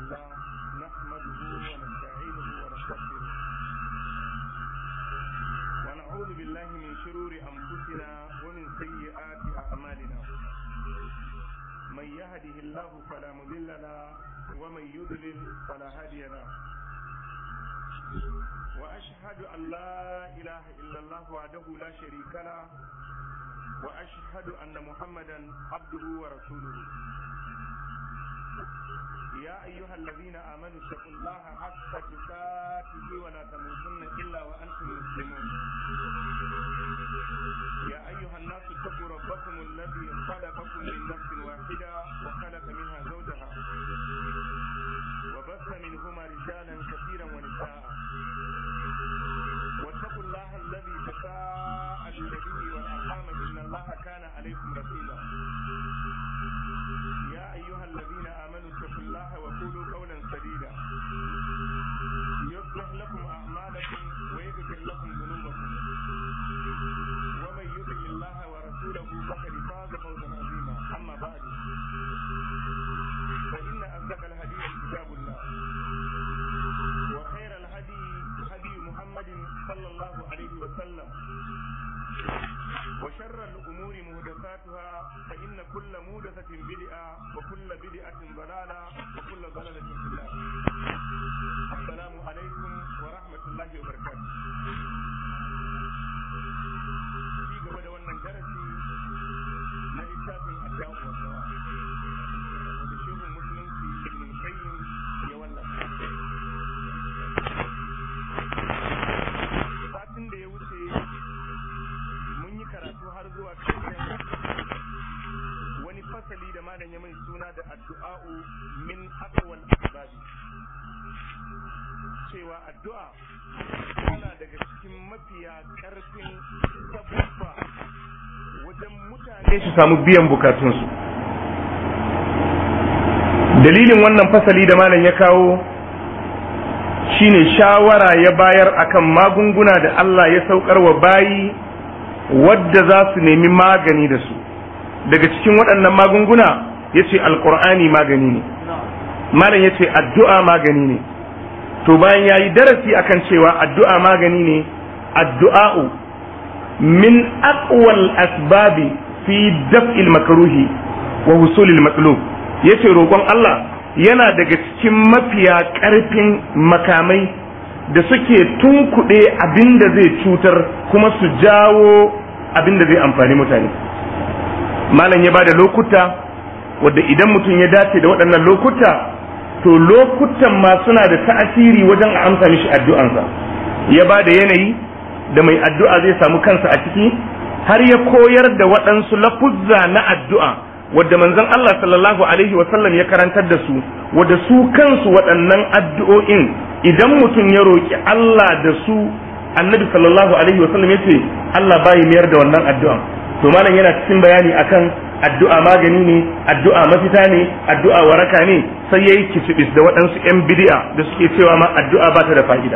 لله نحمده ونستعينه ونستغفره ونعوذ بالله من شرور أنفسنا ومن سيئات أعمالنا من يهده الله فلا مضل له ومن يضلل فلا هادي له وأشهد أن لا إله إلا الله وحده لا شريك له وأشهد أن محمدا عبده ورسوله يا أيها الذين آمنوا اتقوا الله حق تقاته ولا تموتن إلا وأنتم مسلمون يا أيها الناس اتقوا ربكم الذي خلقكم من نفس واحدة وخلق منها زوجها وبث منهما رجالا كثيرا ونساء واتقوا الله الذي تساءلون به والأرحام إن الله كان عليكم رقيبا يا أيها الذين آمنوا اتقوا الله وقولوا قولا سديدا يصلح لكم أعمالكم ويغفر لكم ذنوبكم ومن يطع الله ورسوله فقد فاز فوزا عظيما أما بعد فإن أصدق الحديث كتاب الله وخير الهدي هدي محمد صلى الله عليه وسلم وشر الأمور محدثاتها فإن كل محدثة بدعة وكل بدعة ضلالة وكل ضلالة في النار. السلام عليكم ورحمة الله وبركاته. في قبل wannan darasi na littafin Addu'a wa Dawa wanda Shehun Musulunci Ibn Qayyim ya wallafa. Satin da ya wuce mun yi karatu har zuwa ƙarshen wani fasali da malam ya mai suna da addu'a'u min aqwal asbabi, cewa addu'a tana daga cikin mafiya ƙarfin sababba wajen mutane su samu biyan bukatunsu. Dalilin wannan fasali da malam ya kawo shine shawara ya bayar akan magunguna da Allah ya saukar wa bayi wadda za su nemi magani da su. Daga cikin waɗannan magunguna ya ce alƙur'ani magani ne, malam ya ce addu'a magani ne. To bayan ya yi darasi akan cewa addu'a magani ne, addu'a'u min aqwal asbabi fi daf'il makruhi wa husulil matlub, ya ce roƙon Allah yana daga cikin mafiya ƙarfin makamai da suke tunkuɗe abin da zai cutar kuma su jawo abin da zai amfani mutane. Malam ya bada lokuta wadda idan mutum ya dace da waɗannan lokuta, to lokutan ma suna da ta'asiri wajen a amsa mishi addu'ansa. Ya bada yanayi da mai addu'a zai samu kansa a ciki, har ya koyar da waɗansu lafuzza na addu'a wadda manzon Allah sallallahu alaihi wa sallam ya karantar da su, wadda su kansu waɗannan addu'o'in idan mutum ya roki Allah da su, annabi sallallahu alaihi wa sallam yace Allah bai mayar da wannan addu'a. To malam yana cikin bayani akan addu'a magani ne, addu'a mafita ne, addu'a waraka ne, sai yayi kicibis da waɗansu ƴan bid'a da suke cewa ma addu'a ba ta da fa'ida.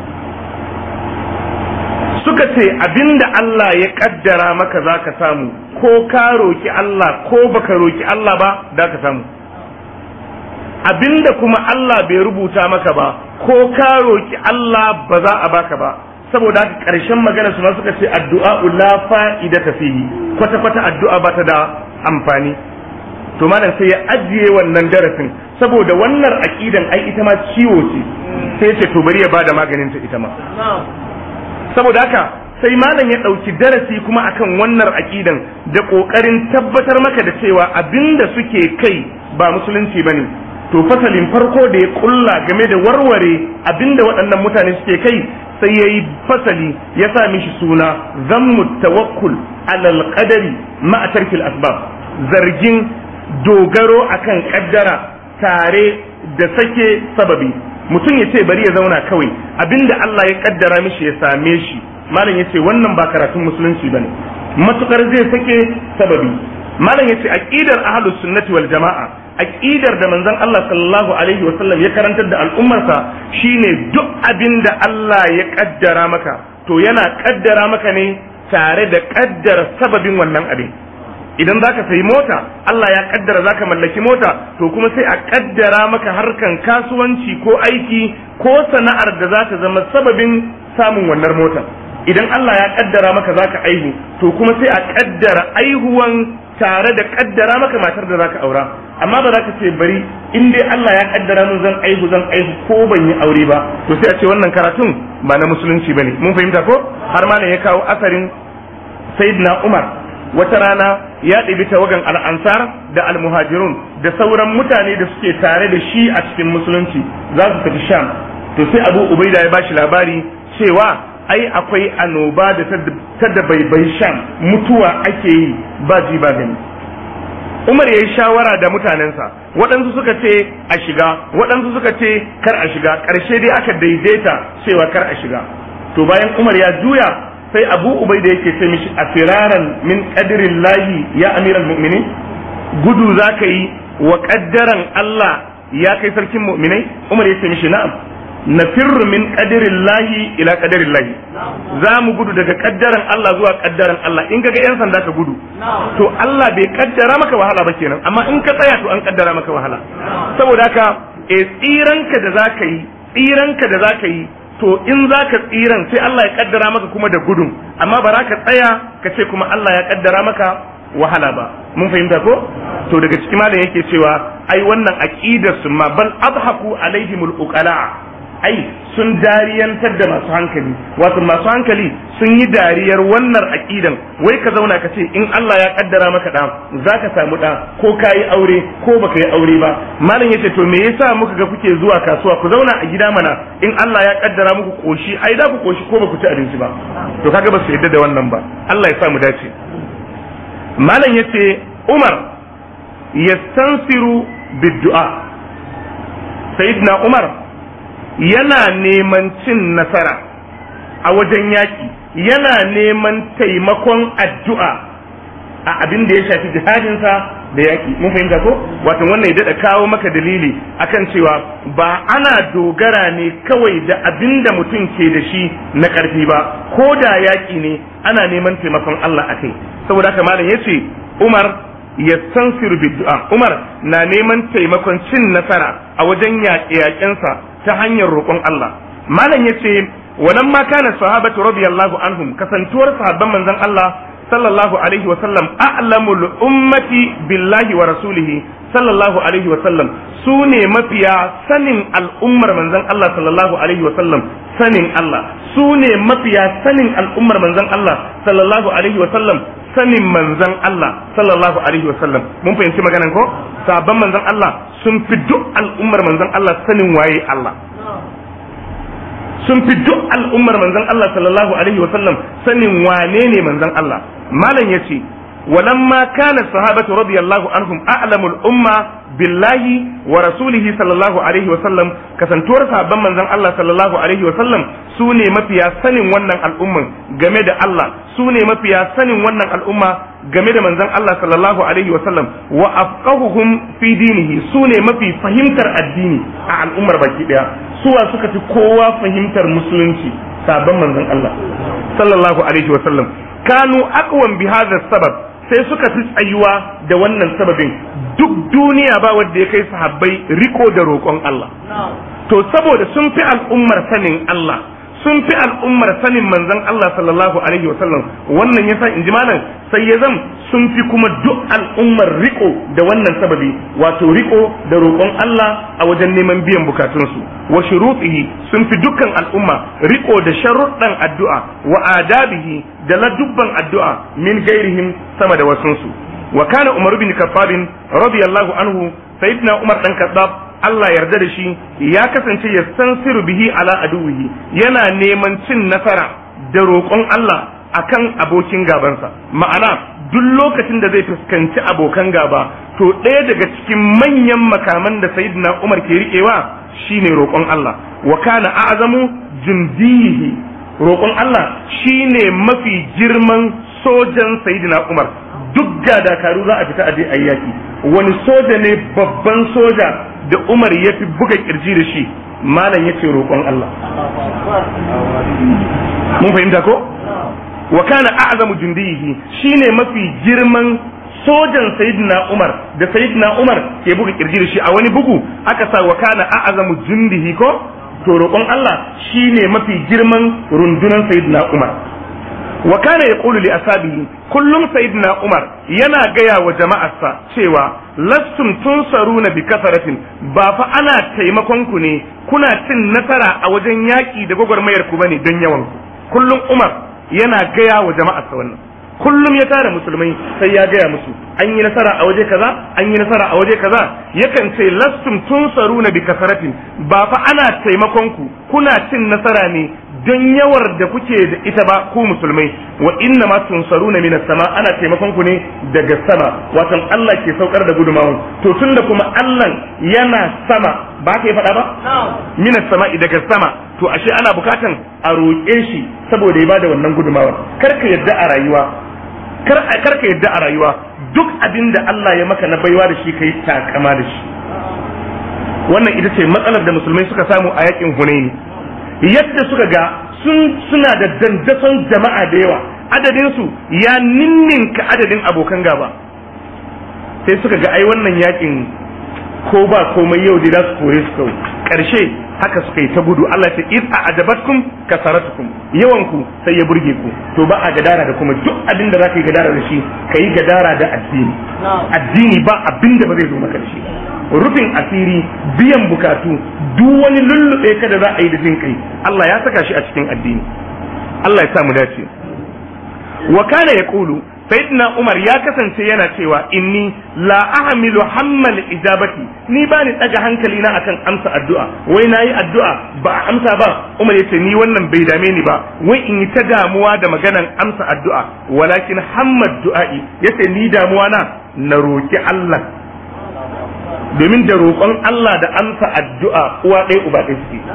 Suka ce abinda Allah ya kaddara maka zaka samu, ko ka roki Allah ko baka roki Allah ba da ka samu. Abinda kuma Allah bai rubuta maka ba, ko ka roki Allah ba za a baka ba. Saboda haka ƙarshen magana su ma suka ce addu'a la fa'ida ta fihi, kwata-kwata addu'a ba ta da amfani. To malam sai ya ajiye wannan darasin saboda wannan aqidan ai ita ma ciwo ce, sai ce to bari ya bada maganin ta ita ma. Saboda haka sai malam ya ɗauki darasi kuma akan wannan aqidan da ƙoƙarin tabbatar maka da cewa abinda suke kai ba musulunci bane. To fasalin farko da ya kulla game da warware abinda waɗannan mutane suke kai, sai ya yi fasali ya sa mishi suna zammu tawakkul alal qadari ma'a tarkil asbab, zargin dogaro akan kaddara tare da sake sababi. Mutum ya ce bari ya zauna kawai abinda Allah ya kaddara mishi ya same shi, malam ya ce wannan ba karatun musulunci bane, matukar zai sake sababi. Malam ya ce aqidar ahlus sunnati wal jama'a, aqidar da manzon Allah sallallahu alaihi wa sallam ya karantar da al'ummarsa shine duk abinda Allah ya kaddara maka to yana kaddara maka ne tare da kaddara sababin wannan abin. idan zaka sayi mota Allah ya kaddara zaka mallaki mota to kuma sai a kaddara maka harkan kasuwanci ko aiki ko sana'ar da za ta zama sababin samun wannan mota. Idan Allah ya kaddara maka zaka aihu to kuma sai a kaddara aihuwan tare da kaddara maka matar da zaka aura. Amma ba za ka ce bari in dai Allah ya kaddara min zan aihu ko ban yi aure ba, to sai a ce wannan karatun ba na musulunci bane. Mun fahimta ko? Har malam ya kawo asarin Sayyidina Umar wata rana ya ɗibi tawagan al'ansar da al-muhajirun da sauran mutane da suke tare da shi a cikin musulunci za su tafi Sham. To sai Abu Ubaida ya bashi labari cewa ai akwai annoba da ta da baibai Sham, mutuwa ake yi ba ji ba gani. Umar ya yi shawara da mutanensa, waɗansu suka ce a shiga, waɗansu suka ce kar a shiga, ƙarshe dai aka daidaita cewa kar a shiga. To bayan Umar ya juya sai Abu Ubaida yake ce mishi a firaran min qadrin lahi ya amiral mu'minin, gudu zaka yi wa kaddaran Allah ya kai sarkin mu'minai? Umar ya ce mishi na'am, nafirru min qadrin lahi ila qadrin lahi, za mu gudu daga kaddaran Allah zuwa kaddaran Allah. In kaga yan sanda ka gudu to Allah bai kaddara maka wahala ba kenan, amma in ka tsaya to an kaddara maka wahala. Saboda haka tsiranka da zaka yi to in za ka tsiran sai Allah ya kaddara maka kuma da gudun, amma ba za ka tsaya ka ce kuma Allah ya kaddara maka wahala ba. Mun fahimta ko? To daga cikin malam yake cewa ai wannan aqidar su ma bal adhaku alaihimul uqala, ai sun dariyantar da masu hankali, wato masu hankali sun yi dariyar wannan aqidan. Wai ka zauna ka ce in Allah ya kaddara maka da zaka samu da, ko kai aure ko baka yi aure ba. Malam yace to me yasa muka ga kuke zuwa kasuwa, ku zauna a gida mana, in Allah ya kaddara muku koshi ai da ku koshi ko ba ku ci abinci ba. To kaga ba su yadda da wannan ba. Allah ya sa mu dace. Malam yace Umar yastansiru bid-du'a, Sayyidina Umar yana neman cin nasara a wajen yaƙi, yana neman taimakon addu'a a abin da ya shafi jihadinsa da yaƙi. Mun fahimta ko? Wato wannan ya daɗa kawo maka dalili akan cewa ba ana dogara ne kawai da abin da mutum ke da shi na ƙarfi ba, ko da yaƙi ne ana neman taimakon Allah akai. Saboda haka malam yace Umar yastansiru bid-du'a, Umar na neman taimakon cin nasara a wajen yaƙe-yaƙensa ta hanyar roƙon Allah. Malam yace walamma kana sahabatu radiyallahu anhum, kasantuwar sahabban manzon Allah sallallahu alaihi wa sallam a'lamul ummati billahi wa rasulihi sallallahu alaihi wa sallam, sune mafiya sanin al'ummar manzon Allah sallallahu alaihi wa sallam sanin Allah, sune mafiya sanin al'ummar manzon Allah sallallahu alaihi wa sallam sanin manzon Allah sallallahu alaihi wa sallam. Mun fahimci maganan ko? Sahabban manzon Allah sun fi duk al'ummar manzon Allah sanin waye Allah, sun fi duk al'ummar manzon Allah sallallahu alaihi wa sallam sanin wane ne manzon Allah. Malam yace walamma kana sahabatu radiyallahu anhum a'lamul umma billahi wa rasulihi sallallahu alaihi wa sallam, kasantuwar sahabban manzon Allah sallallahu alaihi wa sallam su ne mafiya sanin wannan al'umman game da Allah, su ne mafiya sanin wannan al'umma game da manzon Allah sallallahu alaihi wa sallam, wa afqahuhum fi dinihi, su ne mafi fahimtar addini a al'ummar baki daya. Suwa suka fi kowa fahimtar musulunci? Sahabban manzon Allah sallallahu alaihi wa sallam. Kanu aqwam bi hadha sabab, sai suka fi tsayuwa da wannan sababin. Duk duniya ba wanda ya kai sahabbai riko da roƙon Allah. To saboda sun fi al'ummar sanin Allah, sun fi al'ummar sanin manzon Allah sallallahu alaihi wasallam, wannan yasa inji malam sai ya zam sun fi kuma duk al'ummar riko da wannan sababi, wato riko da roƙon Allah a wajen neman biyan bukatunsu. Wa shurutihi, sun fi dukkan al'umma riko da sharuɗan addu'a, wa adabihi, da ladubban addu'a min gairihim, sama da wasunsu. Wa kana Umar bin Khattab radiyallahu anhu, sayyidina Umar dan Khattab Allah yarda da shi ya kasance ya sansiru bihi ala aduwihi, yana neman cin nasara da roƙon Allah akan abokin gabansa. Ma'ana duk lokacin da zai fuskanci abokan gaba, to ɗaya daga cikin manyan makaman da sayyidina Umar ke riƙewa shine roƙon Allah. Wa kana a'zamu jundihi, roƙon Allah shine mafi girman sojan sayyidina Umar. Duk ga dakaru za a fita a je a yaki, wani soja ne babban soja da Umar ya fi buga kirji da shi? Malam ya ce roƙon Allah. Mun fahimta ko? Wa kana a'zamu jundihi, shine mafi girman sojan sayyidina Umar da sayyidina Umar ke buga kirji da shi a wani bugu aka sa wa kana a'azamu jundihi ko to roƙon Allah shine mafi girman rundunar sayyidina Umar wa kana yaqulu li ashabihi kullum sayyidina Umar yana gaya wa jama'arsa cewa lastum tunsaruna bi kasaratin ba fa ana taimakon ku ne kuna cin nasara a wajen yaki da gwagwarmayar ku bane don yawan ku kullum Umar yana gaya wa jama'arsa wannan kullum ya tara musulmai sai ya gaya musu an yi nasara a waje kaza an yi nasara a waje kaza yakan ce lastum tunsaruna bi kasaratin ba fa ana taimakon ku kuna cin nasara ne don yawar da kuke da ita ba ku musulmai wa inna ma tunsaruna minas sama ana taimakon ku ne daga sama watan Allah ke saukar da gudumawa to tunda kuma Allah yana sama ba ka yi faɗa ba minas sama daga sama to ashe ana bukatan a roƙe shi saboda ya bada wannan gudumawa karka yadda a rayuwa karka yadda a rayuwa duk abin da Allah ya maka na baiwa da shi kai takama da shi wannan ita ce matsalar da musulmai suka samu a yakin Hunaini yadda suka ga suna da dandason jama'a da yawa adadin su ya ninninka adadin abokan gaba sai suka ga ai wannan yakin ko ba komai yau da su kore su kawai karshe haka suka yi ta gudu Allah ya ce iz a'jabatkum kasaratukum yawan ku sai ya burge ku to ba a gadara da kuma duk abin da zaka yi gadara da shi kai gadara da addini ba abin da ba zai zo maka da shi rufin asiri biyan bukatu duk wani lullube ka da za a yi da jin kai Allah ya saka shi a cikin addini Allah ya sa mu dace wa kana yaqulu sayyidina Umar ya kasance yana cewa inni la ahmilu hammal ijabati ni bani daga hankali na akan amsa addu'a wai nayi addu'a ba a amsa ba Umar yace ni wannan bai dame ni ba wai in yi ta damuwa da maganan amsa addu'a walakin hammad du'a'i yace ni damuwa na roki Allah domin da roƙon Allah da amsa addu'a uwa ɗaya uba ɗaya suke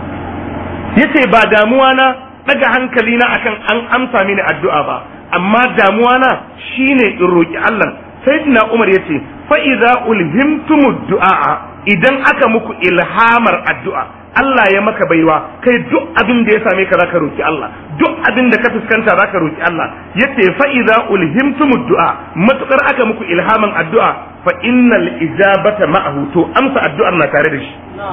yace ba damuwa na daga hankali na akan an amsa mini addu'a ba amma damuwa na shine in roki Allah sayyidina Umar yace fa idza ulhimtumud du'a idan aka muku ilhamar addu'a Allah ya maka baiwa kai duk abin da ya same ka zaka roki Allah duk abin da ka fuskanta zaka roki Allah yace fa idza ulhimtumud du'a matukar aka muku ilhaman addu'a fa innal ijabata ma'ahu to amsa addu'ar na tare da shi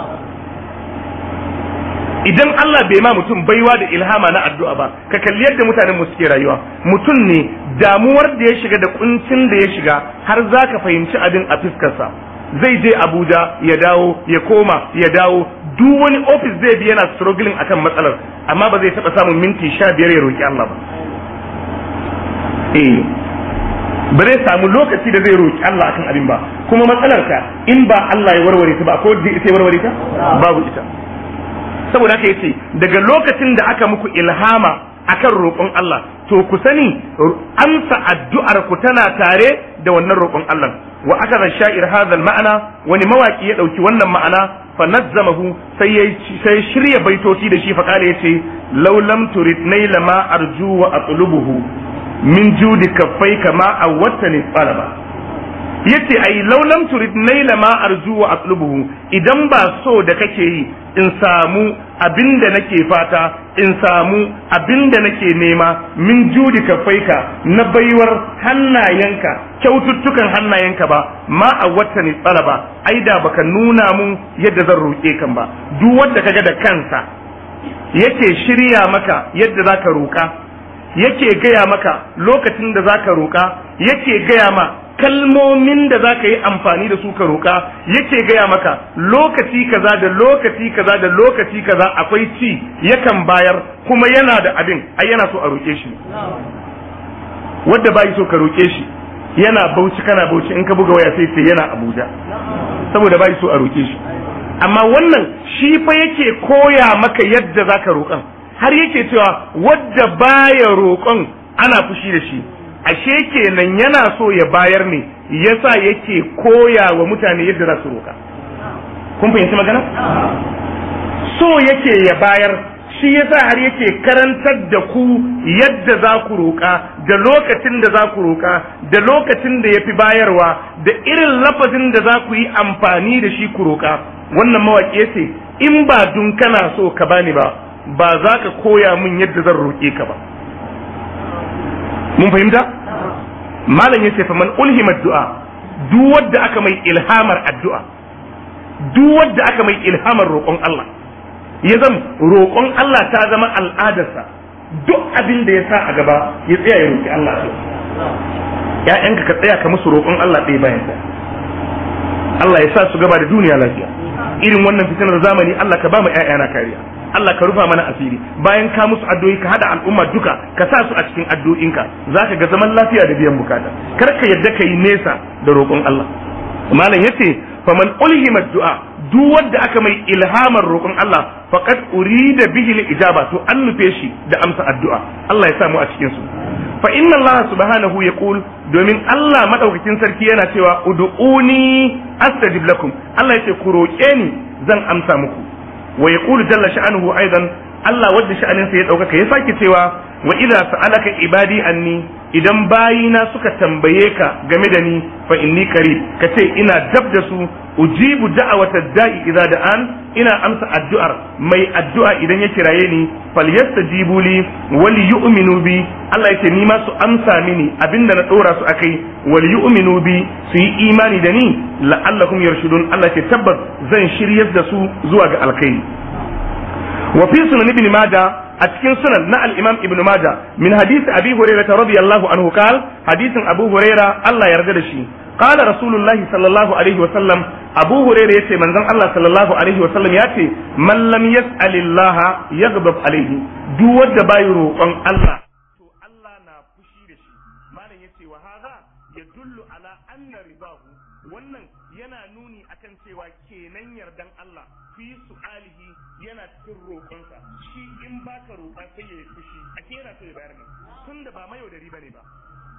idan Allah bai ma mutum baiwa da ilhama na addu'a ba ka kalli yadda mutanen mu suke rayuwa mutum ne damuwar da ya shiga da kuncin da ya shiga har zaka fahimci abin a fuskarsa zai je Abuja ya dawo ya koma ya dawo duk wani office zai bi yana struggling akan matsalar amma ba zai taba samun minti 15 ya roki Allah ba ba zai samu lokaci da zai roki Allah akan abin ba kuma matsalar ka in ba Allah ya warware ta ba ko sai warware ta babu ita saboda haka yace daga lokacin da aka muku ilhama akan roƙon Allah to ku sani amsa addu'ar ku tana tare da wannan roƙon Allah wa akada sha'ir hadha ma'ana wani mawaki ya dauki wannan ma'ana fa nazzamahu sai shirya baitoci da shi fa kale yace law lam turid naila ma arju wa atlubuhu min judi kaffayka ma awwatani talaba yace ai law lam turid naila ma arju wa atlubuhu idan ba so da kake yi in samu abinda nake fata in samu abinda nake nema min judi kafaika na baiwar hannayenka kyaututtukan hannayenka ba ma a watani tsalaba ai da baka nuna mun yadda zan roke kan ba duk wanda kaga da kansa yake shirya maka yadda zaka roka yake gaya maka lokacin da zaka roka yake gaya ma kalmomin da za ka yi amfani da su ka roƙa yake gaya maka lokaci kaza da lokaci kaza da lokaci kaza akwai ci yakan bayar kuma yana da abin ai yana so a roƙe shi wanda bai so ka roƙe shi yana Bauchi kana Bauchi in ka buga waya sai yana Abuja saboda bai so a roƙe shi amma wannan shi fa yake koya maka yadda za ka roƙan har yake cewa wadda baya roƙon ana fushi da shi ashe kenan yana so ya bayar ne yasa yake koya wa mutane yadda za su roka kun fahimci magana so yake ya bayar shi yasa har yake karantar da ku yadda za ku roka da lokacin da za ku roka da lokacin da yafi bayarwa da irin lafazin da za ku yi amfani da shi ku roka wannan mawaki yace in ba dun kana so ka bani ba za ka koya min yadda zan roke ka ba mun fahimta malam yace fa man ulhima du'a, duk wanda aka mai ilhamar addu'a, duk wanda aka mai ilhamar roƙon Allah, ya zama roƙon Allah ta zama al'adarsa, duk abin da ya sa a gaba ya tsaya ya roƙi Allah. ‘Ya'yanka ka tsaya ka musu roƙon Allah ɗaya bayan ɗaya, Allah ya sa su gaba da duniya lafiya. Irin wannan fitinar zamani Allah ka ba mu ‘ya'yana kariya, Allah ka rufa mana asiri. Bayan ka musu addu'o'i ka haɗa al'umma duka ka sa su a cikin addu'o'inka, za ka ga zaman lafiya da biyan bukata. Kar ka yadda ka yi nesa da roƙon Allah. Malam yace faman ulhima du'a, duk wanda aka mai ilhamar roƙon Allah faqad urida bihi al-ijaba, to an nufe shi da amsa addu'a. Allah ya sa mu a cikin su. Fa inna Allah subhanahu yaqul, domin Allah madaukakin sarki yana cewa ud'uni astajib lakum, Allah yace ku roƙe ni zan amsa muku. Wa yaqulu jalla sha'anuhu aidan, Allah wadda sha'anin sa ya dauka ya sake cewa wa idza sa'alaka ibadi anni, idan bayina suka tambaye ka game da ni fa inni qarib, kace ina dab da su, ujibu da'awata da'i idza da'an, ina amsa addu'ar mai addu'a idan ya kiraye ni, falyastajibu li wal yu'minu bi, Allah yace ni ma su amsa mini abinda na dora su akai, wal yu'minu bi, su yi imani da ni, la'allakum yarshudun, Allah yace tabbas zan shiryar da su zuwa ga alkhairi. wa fi sunan ibn majah, a cikin sunan na al-imam ibn majah, min hadisi abi hurairah radiyallahu anhu qala, hadisin abu hurairah Allah yarda da shi, qala rasulullahi sallallahu alaihi wa sallam, abu hurairah yace manzon Allah sallallahu alaihi wa sallam yace man lam yas'alillaha yaghdab alaihi, duk wanda bai roƙon Allah to Allah na fushi da shi. malam yace wa hadha yadullu ala anna ridahu, wannan yana nuni akan cewa kenan yardan Allah fi su'alihi yana cikin roƙonsa, shi in baka roƙa sai ya yi fushi, a kera sai ya bayar ne, tun da ba mayaudari bane ba.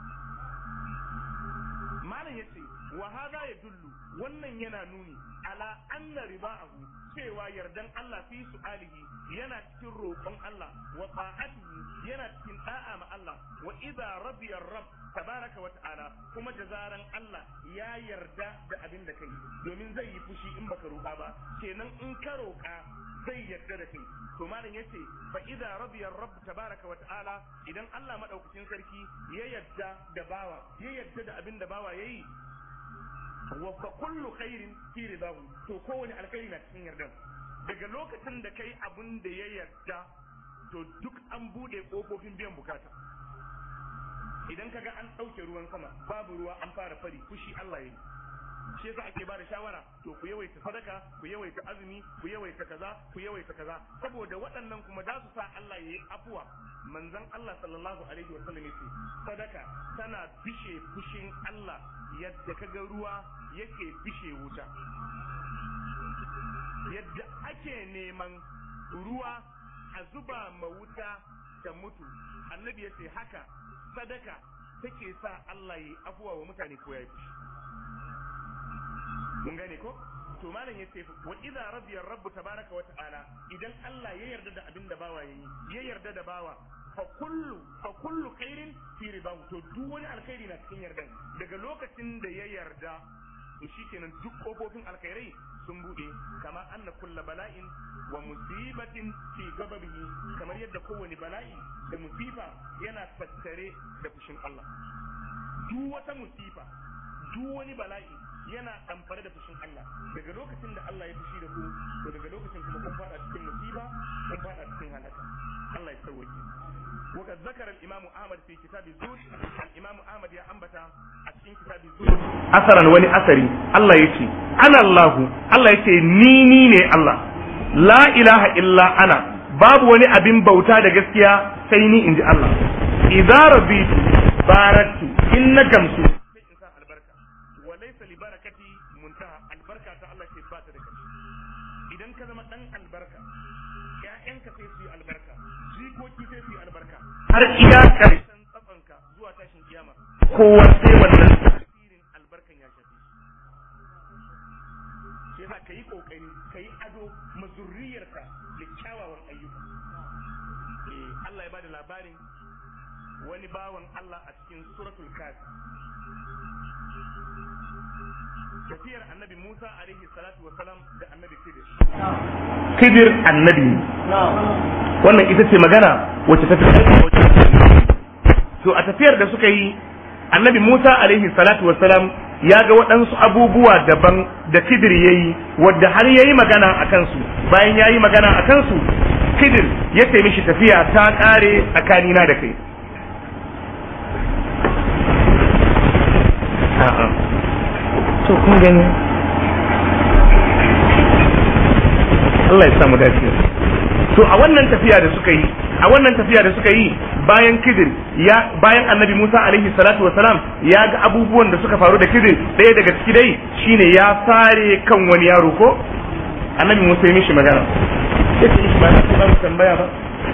malam yace wa hada yadullu, wannan yana nuni ala anna ridaahu, cewa yardan Allah fi su'alihi yana cikin roƙon Allah, wa ta'atihi yana cikin da'a ma Allah, wa idza radiya rabb tabaraka wa ta'ala, kuma jazaran Allah ya yarda da abin da kai, domin zai yi fushi in baka roƙa ba, kenan in ka roƙa zai yarda da kai. to malam yace fa idza radiya rabb tabaraka wa ta'ala, idan Allah madaukakin sarki ya yarda da bawa, ya yarda da abin da bawa yayi, wa fa kullu khairin fi ridahu, to kowane alkhairi na cikin yardan. daga lokacin da kai abin da ya yarda, to duk an bude kofofin biyan bukata. idan kaga an dauke ruwan sama, babu ruwa, an fara fari, fushi Allah yayi. shi yasa ake bada shawara, to ku yawaita sadaka, ku yawaita azumi, ku yawaita kaza, ku yawaita kaza, saboda waɗannan kuma za su sa Allah yayi afuwa. manzon Allah sallallahu alaihi wa sallam yace sadaka tana bishe fushin Allah yadda kaga ruwa yake bishe wuta. yadda ake neman ruwa a zuba ma wuta ta mutu, annabi yace haka sadaka take sa Allah yayi afuwa wa mutane ko yayi fushi. mun gane ko? to malam yace wa idza radiya rabb tabaraka wa ta'ala, idan Allah ya yarda da abin da bawa yayi, ya yarda da bawa, fa kullu khairin fi ridahu, to duk wani alkhairi na cikin yardan. daga lokacin da ya yarda, to shikenan duk kofofin alkhairai sun bude. kama anna kullu bala'in wa musibatin fi ghadabihi, kamar yadda kowane bala'i da musifa yana tattare da fushin Allah. duk wata musifa, duk wani bala'i yana amfani da fushin Allah. daga lokacin da Allah ya fushi da ku, to daga lokacin kuma kun fada cikin musiba, kun fada cikin halaka. Allah ya sauke. وقد ذكر الإمام أحمد في كتاب الزهد، الإمام أحمد يا أنبتا أشين كتاب الزهد أثرا ولي أثري، الله يتي أنا الله، الله يتي نيني الله، لا إله إلا أنا، باب ولي أبين بوتا دقسيا سيني إنجي الله. إذا رضيت باركت إن جمسو البركة، وليس لبركتي منتهى، البركة الله تبات دكتي. إذا كذا ما تن البركة، يا إنك تسي البركة، jikoki sai su yi albarka har iya karshen tsafanka zuwa tashin kiyama, kowa sai wannan tasirin albarkan ya shafi. sai za ka yi kokari ka yi ado mazurriyarka da kyawawan ayyuka. Allah ya bada labarin wani bawan Allah a cikin suratul kafi, tafiyar annabi Musa alaihi salatu wa salam da annabi Khidir annabi. wannan ita ce magana wacce ta fi. to a tafiyar da suka yi annabi Musa alaihi salatu wassalam ya ga waɗansu abubuwa daban da Khidir yayi wadda har yayi magana a kansu. Bayan yayi magana a kansu, Khidir ya ce mishi tafiya ta ƙare tsakanina da kai. To kun gani Allah ya samu dace. To a wannan tafiya da suka yi bayan Khidir bayan annabi Musa alaihi salatu wasalam ya ga abubuwan da suka faru da Khidir, ɗaya daga ciki dai shine ya sare kan wani yaro ko annabi Musa ya mishi magana yace mishi ba na tambaya ba.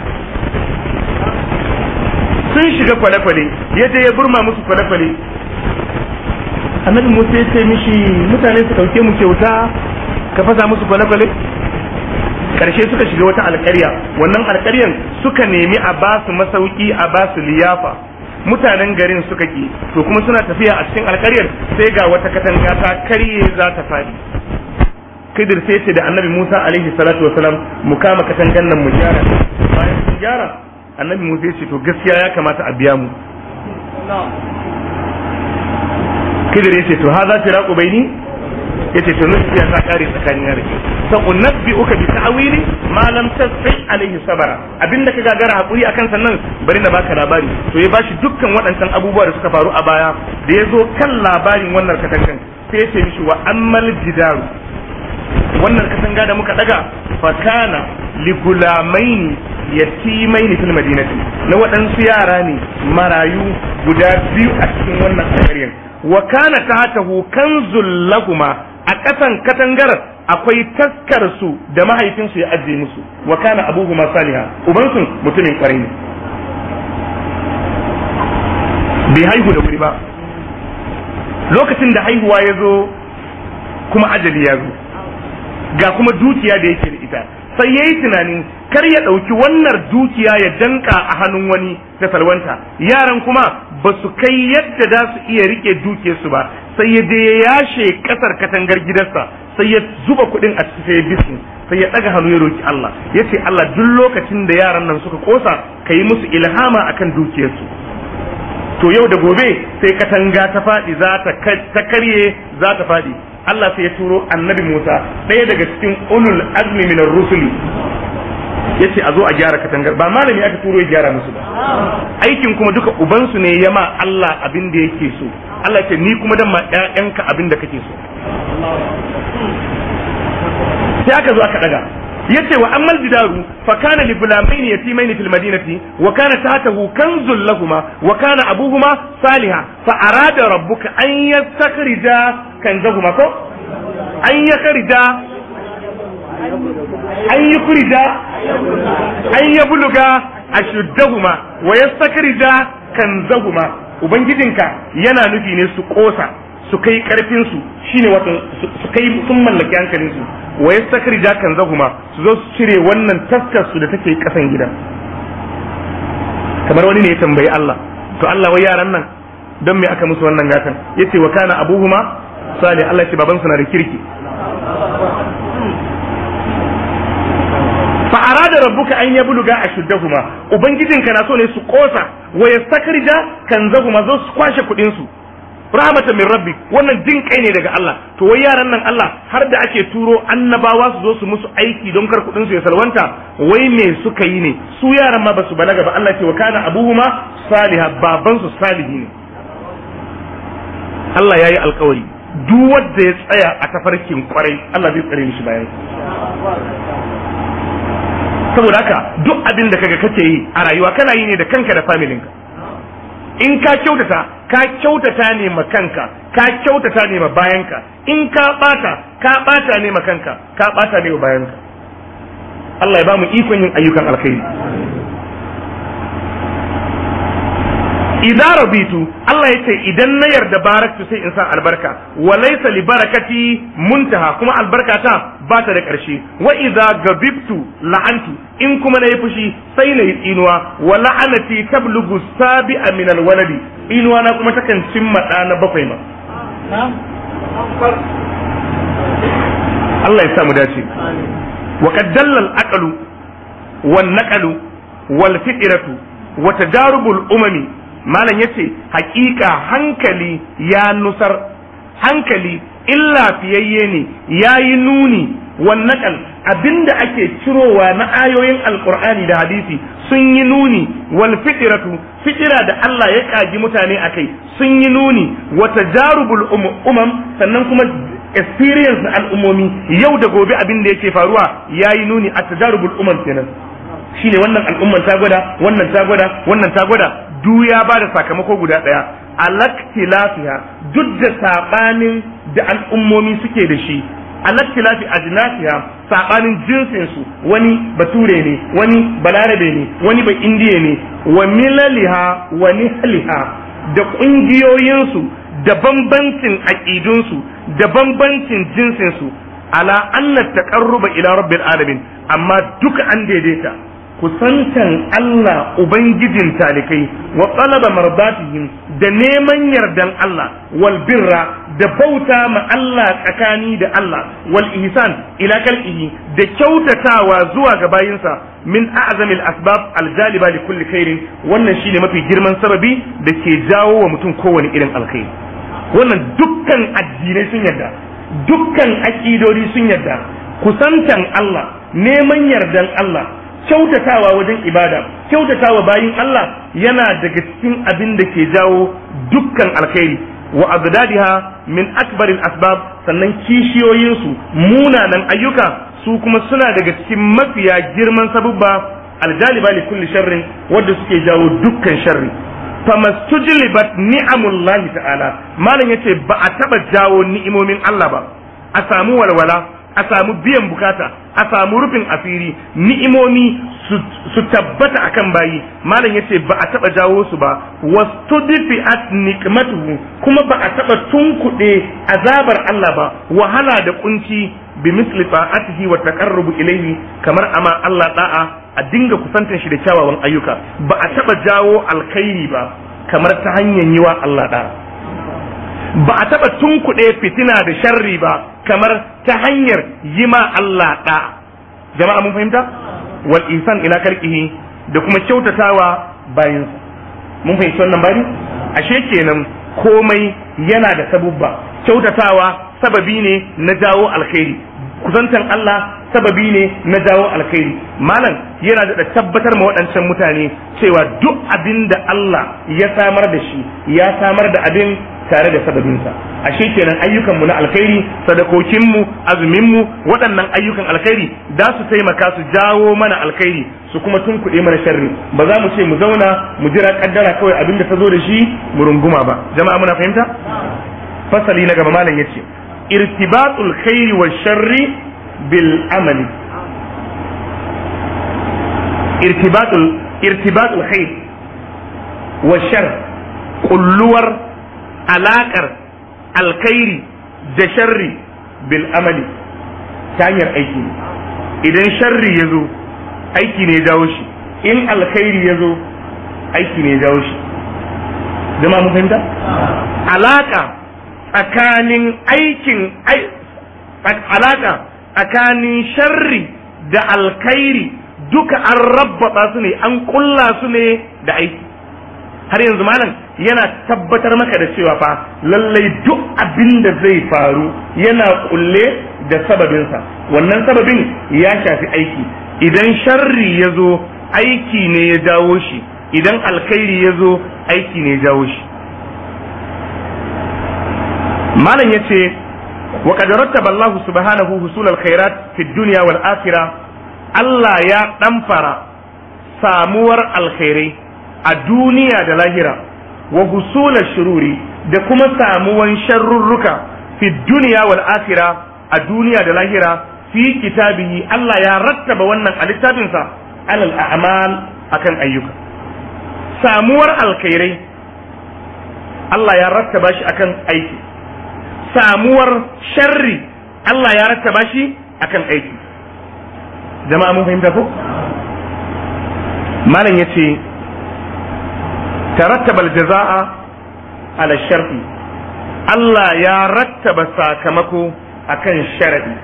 Sun shiga kwale-kwale ya je ya burma musu kwale-kwale. Annabi Musa ya ce mishi mutane su dauke mu kyauta ka fasa musu kwale-kwale. Karshe suka shiga wata alƙarya, wannan alƙaryan suka nemi a ba su masauki, a ba su liyafa. Mutanen garin suka ki, to kuma suna tafiya a cikin alƙaryar sai ga wata katanga ta karye za ta fadi. Khidir sai ce da annabi Musa alaihi salatu wasalam mu kama katangan nan mu gyara. Bayan sun gyara, annabi Musa ya ce to gaskiya ya kamata a biya mu. Khidir ya ce to haza firaqu baini, yace to nufiya ta kare tsakanin yare. Sa unabbi'uka bi ta'wili ma lam tasfi alaihi sabara, abinda ka gagara hakuri akan sannan bari na baka labari. To ya bashi dukkan waɗancan abubuwa da suka faru a baya. Da ya zo kan labarin wannan katangan sai ya ce mishi wa ammal jidaru, wannan katanga da muka daga fa kana li gulamaini yatimaini fil madinati, na waɗansu yara ne marayu guda biyu a cikin wannan alƙaryar. Wa kana tahtahu kanzul lahuma, a ƙasan katangar akwai taskar su da mahaifinsu ya ajiye musu. Wa kana abuhuma saliha, ubansu mutumin kwarai ne. Bai haihu da wuri ba, lokacin da haihuwa ya zo kuma ajali ya zo, ga kuma dukiya da yake da ita, sai ya yi tunanin kar ya ɗauki wannan dukiya ya danka a hannun wani ta salwanta. Yaran kuma ba su kai yadda za su iya rike dukiyarsu ba, sai ya je ya yashe ƙasar katangar gidansa, sai ya zuba kuɗin a cikin sai ya bisu, sai ya ɗaga hannu ya roki Allah, ya ce Allah duk lokacin da yaran nan suka kosa ka yi musu ilhama akan dukiyarsu. To yau da gobe sai katanga ta faɗi, ta karye za ta faɗi. Allah sai ya turo annabi Musa, ɗaya daga cikin ulul azmi minar rusuli, yace a zo a gyara katangar. Ba malami aka turo ya gyara musu ba, aikin kuma duka ubansu ne ya ma Allah abin da yake so. Allah ce ni kuma dan ma ƴaƴanka abin da kake so. Sai aka zo aka daga, yace wa ammal jidaru fa kana li gulamaini yatimaini fil madinati wa kana tahtahu kanzul lahumma wa kana abuhuma salihah fa arada rabbuka an yastakhrija kanzahuma ko an yakhrija an yukhrija an yabluga ashuddahuma wa yastakhrija kanzahuma. Ubangijinka yana nufi ne su kosa su kai karfin su, shine wato su kai sun mallaki hankalin su, wa yastakhrija kanzahuma su zo su cire wannan taskar su da take kasan gidan. Kamar wani ne ya tambayi Allah, to Allah wai yaran nan don me aka musu wannan gatan? Yace wa kana abuhuma salih, Allah ce baban su na da kirki. Fa arada rabbuka an yabluga ashuddahuma, ubangijinka na so ne su kosa wa yastakhrija kanzahuma zo su kwashe kudin su. Rahmatan min rabbi, wannan jin kai ne daga Allah. To wai yaran nan Allah har da ake turo annabawa su zo su musu aiki don kar kudin su ya salwanta, wai me suka yi ne? Su yaran ma basu balaga ba. Allah ce wa kana abuhuma salihah, baban su salihi ne. Allah yayi alƙawari duk wanda ya tsaya a tafarkin kwarai Allah zai tsare shi bayan. Saboda haka duk abin da kaga kake yi a rayuwa kana yi ne da kanka da familinka. In ka kyautata ne ma kanka, ka kyautata ne ma bayanka. In ka bata ne ma kanka, ka bata ne ma bayanka. Allah ya ba mu ikon yin ayyukan alkhairi. Idan rabitu, Allah ya ce idan na yarda baraktu sai in sa albarka, wa laysa li barakati muntaha, kuma albarkata ba ta da ƙarshe. Wa idza gabibtu la'antu, in kuma na yi fushi sai na yi tsinuwa, wa la'anati tablugu sabi'a min alwaladi, inuwa na kuma takan cimma ɗa na bakwai ma. Allah ya sa mu dace. Wa qad dalla al-aqlu wan naqlu wal fitratu wa tadarubul umami malam yace hakika hankali ya nusar, hankali illa fiyayye ne yayi nuni wannan abinda ake cirowa na ayoyin alqur'ani da hadisi sun yi nuni, wal fitratu fitira da Allah ya kaji mutane akai sun yi nuni, wa tajarubul sannan kuma experience na al'ummomi yau da gobe abin da yake faruwa yayi nuni a tajarubul kenan, shine wannan al'umman ta gwada, wannan ta gwada, wannan ta gwada, duk ya bada sakamako guda daya, alaktilafiha duk da sabanin da al'ummomi suke da shi, alaktilafi ajnasiha sabanin jinsin su, wani bature ne, wani balarabe ne, wani ba indiya ne, wa milaliha wa nihliha da kungiyoyin su da bambancin aqidun su da bambancin jinsin su, ala anna taqarruba ila rabbil alamin, amma duka an daidaita kusantan Allah ubangijin talikai wa talaba mardatihim da neman yardan Allah, wal birra da bauta ma Allah tsakani da Allah, wal ihsan ila kalqihi da kyautatawa zuwa ga bayinsa, min a'zamil asbab aljaliba li kulli khairin, wannan shine mafi girman sababi da ke jawo wa mutum kowane irin alkhairi. Wannan dukkan addinai sun yarda, dukkan akidori sun yarda, kusantan Allah, neman yardan Allah, kyautatawa wajen ibada, kyautatawa bayin Allah yana daga cikin abin da ke jawo dukkan alkhairi, wa azdadiha min akbaril asbab, sannan kishiyoyinsu munanan ayyuka su kuma suna daga cikin mafiya girman sabubba aljaliba li kulli sharrin wanda suke jawo dukkan sharri. famastujlibat ni'amullahi ta'ala, malam yace ba a taba jawo ni'imomin Allah ba a samu walwala, a samu biyan bukata, a samu rufin asiri, ni'imomi su tabbata akan bayi, malam yace ba a taba jawo su ba, wastudfi'at nikmatuhu, kuma ba a taba tunkuɗe azabar Allah ba, wahala da kunci bi misli ta'atihi wa taqarrubu ilayhi, kamar ama Allah da'a a dinga kusantar shi da kyawawan ayyuka, ba a taba jawo alkhairi ba kamar ta hanyar yi wa Allah da'a, ba a taba tunkuɗe fitina da sharri ba kamar ta hanyar yi ma Allah da'a. Jama'a mun fahimta? Wal ihsan ila kalqihi da kuma kyautatawa bayin. Mun fahimci wannan bani? Ashe kenan komai yana da sabubba. Kyautatawa sababi ne na jawo alkhairi, kusantan Allah sababi ne na jawo alkhairi. Malam yana da tabbatar ma waɗancan mutane cewa duk abin da Allah ya samar da shi ya samar da abin tare da sababinsa. Ashe kenan ayyukanmu na alkhairi, sadakokinmu, azuminmu, waɗannan ayyukan alkhairi za su taimaka su jawo mana alkhairi, su kuma tunkuɗe mana sharri. Ba za mu ce mu zauna mu jira kaddara kawai abin da ta zo da shi mu runguma ba. Jama'a muna fahimta? Fasali na gaba malam yace irtibatul khairi wa sharri bil amali. Irtibatul khair wa shar, kulluwar alaƙar alkhairi da sharri bil amali ta hanyar aiki. Idan sharri ya zo aiki ne ya jawo shi, in alkhairi ya zo aiki ne ya jawo shi. Jama'a mun fahimta? Alaƙa tsakanin alaƙa tsakanin sharri da alkhairi duka an rabbata su ne, an kulla su ne da aiki. Har yanzu malam yana tabbatar maka da cewa fa lallai duk abin da zai faru yana kulle da sababinsa, wannan sababin ya shafi aiki. Idan sharri ya zo aiki ne ya jawo shi, idan alkhairi ya zo aiki ne ya jawo shi. malam ya ce wa qad rattaba Allah subhanahu husul alkhairat fi dunya wal akhirah, Allah ya ɗamfara samuwar alkhairai a duniya da lahira, wa husula shururi da kuma samuwan sharrurruka fi duniya wal akhirah a duniya da lahira, fi kitabihi Allah ya rattaba wannan a littafinsa alal a'mal akan ayyuka. Samuwar alkhairai Allah ya rattaba shi akan aiki, samuwar sharri Allah ya rattaba shi akan aiki. Jama'a mun fahimta ko? Malam yace tarattaba aljazaa ala sharti, Allah ya rattaba sakamako akan sharadi.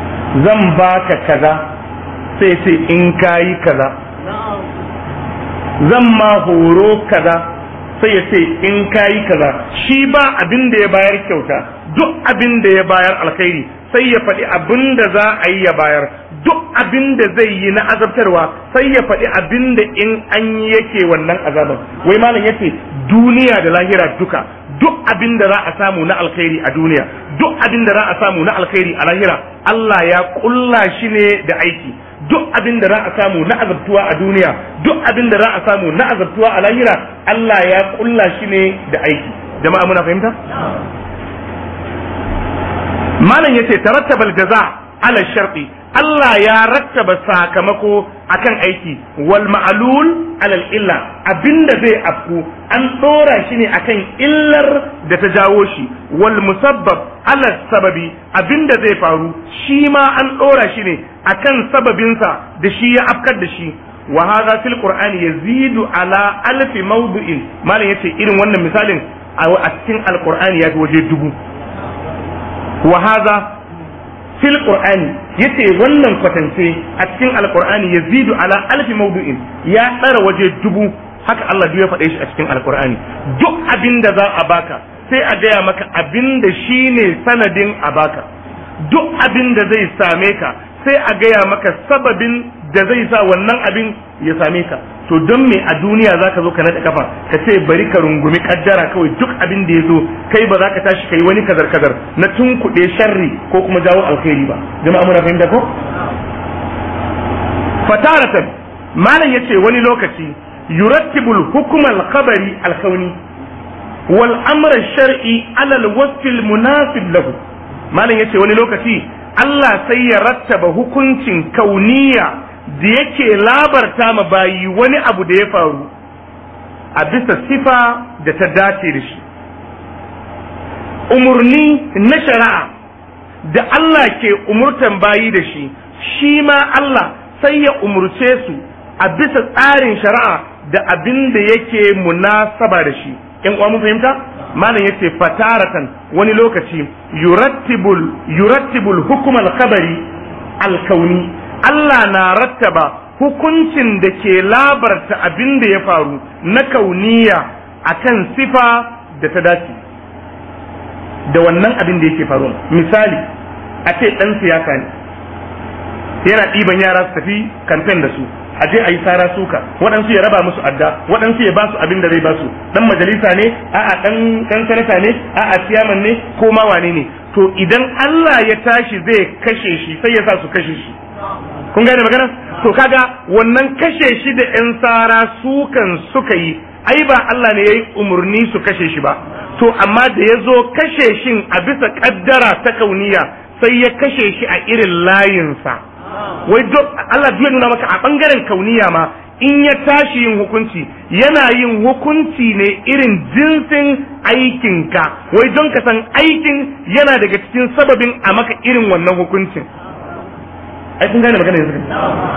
Zan baka kaza sai ce in kayi kaza. zan ma horo kaza, sai ya ce in kayi kaza. Shi ba abin da ya bayar kyauta, duk abin da ya bayar alkhairi sai ya faɗi abin da za a yi ya bayar, duk abin da zai yi na azabtarwa sai ya faɗi abin da in an yi yake wannan azaban. Wai malam yace duniya da lahira duka, duk abin da za a samu na alkhairi a duniya, duk abin da za a samu na alkhairi a lahira, Allah ya kulla shi ne da aiki. Duk abin da za a samu na azabtuwa a duniya, duk abin da za a samu na azabtuwa a lahira, Allah ya kulla shi ne da aiki. Jama'a muna fahimta? Malam yace tarattabal jaza ala sharti, Allah ya rattaba sakamako akan aiki, wal ma'lul ala illa, abinda zai afku an dora shi ne akan illar da ta jawo shi, wal musabbab ala sababi, abinda zai faru shi ma an dora shi ne akan sababinsa da shi ya afkar da shi. Wa hadha fil qur'ani yazidu ala alfi mawdu'in. Malam yace irin wannan misalin a cikin alqur'ani ya waje 1000. Wa hadha fil qur'ani, yace wannan kwatance a cikin alqur'ani yazidu ala alfi mawdu'in, ya tsara waje 1000. Haka Allah ya faɗe shi a cikin alqur'ani. Duk abinda za a baka sai a gaya maka abinda shine sanadin a baka, duk abinda zai same ka sai a gaya maka sababin da zai sa wannan abin ya same ka. To don me a duniya za ka zo ka naɗa kafa ka ce bari ka rungumi kaddara kawai, duk abin da ya zo kai ba za ka tashi kai wani kazar-kazar na tunkuɗe sharri ko kuma jawo alkhairi ba. Jama'a muna fahimta ko? Fataratan malam yace wani lokaci yurattibul hukmal khabari alkauni wal amra shar'i ala alwasf almunasib lahu. Malam yace wani lokaci Allah sai ya rattaba hukuncin kauniya da yake labarta ma bayi wani abu da ya faru a bisa sifa da ta dace da shi. Umurni na shari'a da Allah ke umurtan bayi da shi, shi ma Allah sai ya umurce su a bisa tsarin shari'a da abin da yake munasaba da shi. ‘Yan uwa mun fahimta? Malam yace fataratan wani lokaci yurattibul hukumal khabari alkauni, Allah na rattaba hukuncin da ke labarta abin da ya faru na kauniya akan sifa da ta dace da wannan abin da yake faru. Misali, a ce ɗan siyasa ne yana ɗiban yara su tafi kamfen da su, a je a yi sara suka, waɗansu ya raba musu adda, waɗansu ya ba su abin da zai ba su, ɗan majalisa ne, a'a ɗan sanata ne, a'a ciyaman ne, ko ma wane ne. To idan Allah ya tashi zai kashe shi sai ya sa su kashe shi. Kun gane magana? To kaga wannan kashe shi da ƴan sara sukan suka yi, ai ba Allah ne yayi umurni su kashe shi ba. To amma da ya zo kashe shin a bisa kaddara ta kauniya sai ya kashe shi a irin layinsa. Wai Allah ya nuna maka a bangaren kauniya ma in ya tashi yin hukunci yana yin hukunci ne irin jinsin aikinka, wai don ka san aikin yana daga cikin sababin a maka irin wannan hukuncin. Ai kun gane magana yanzu?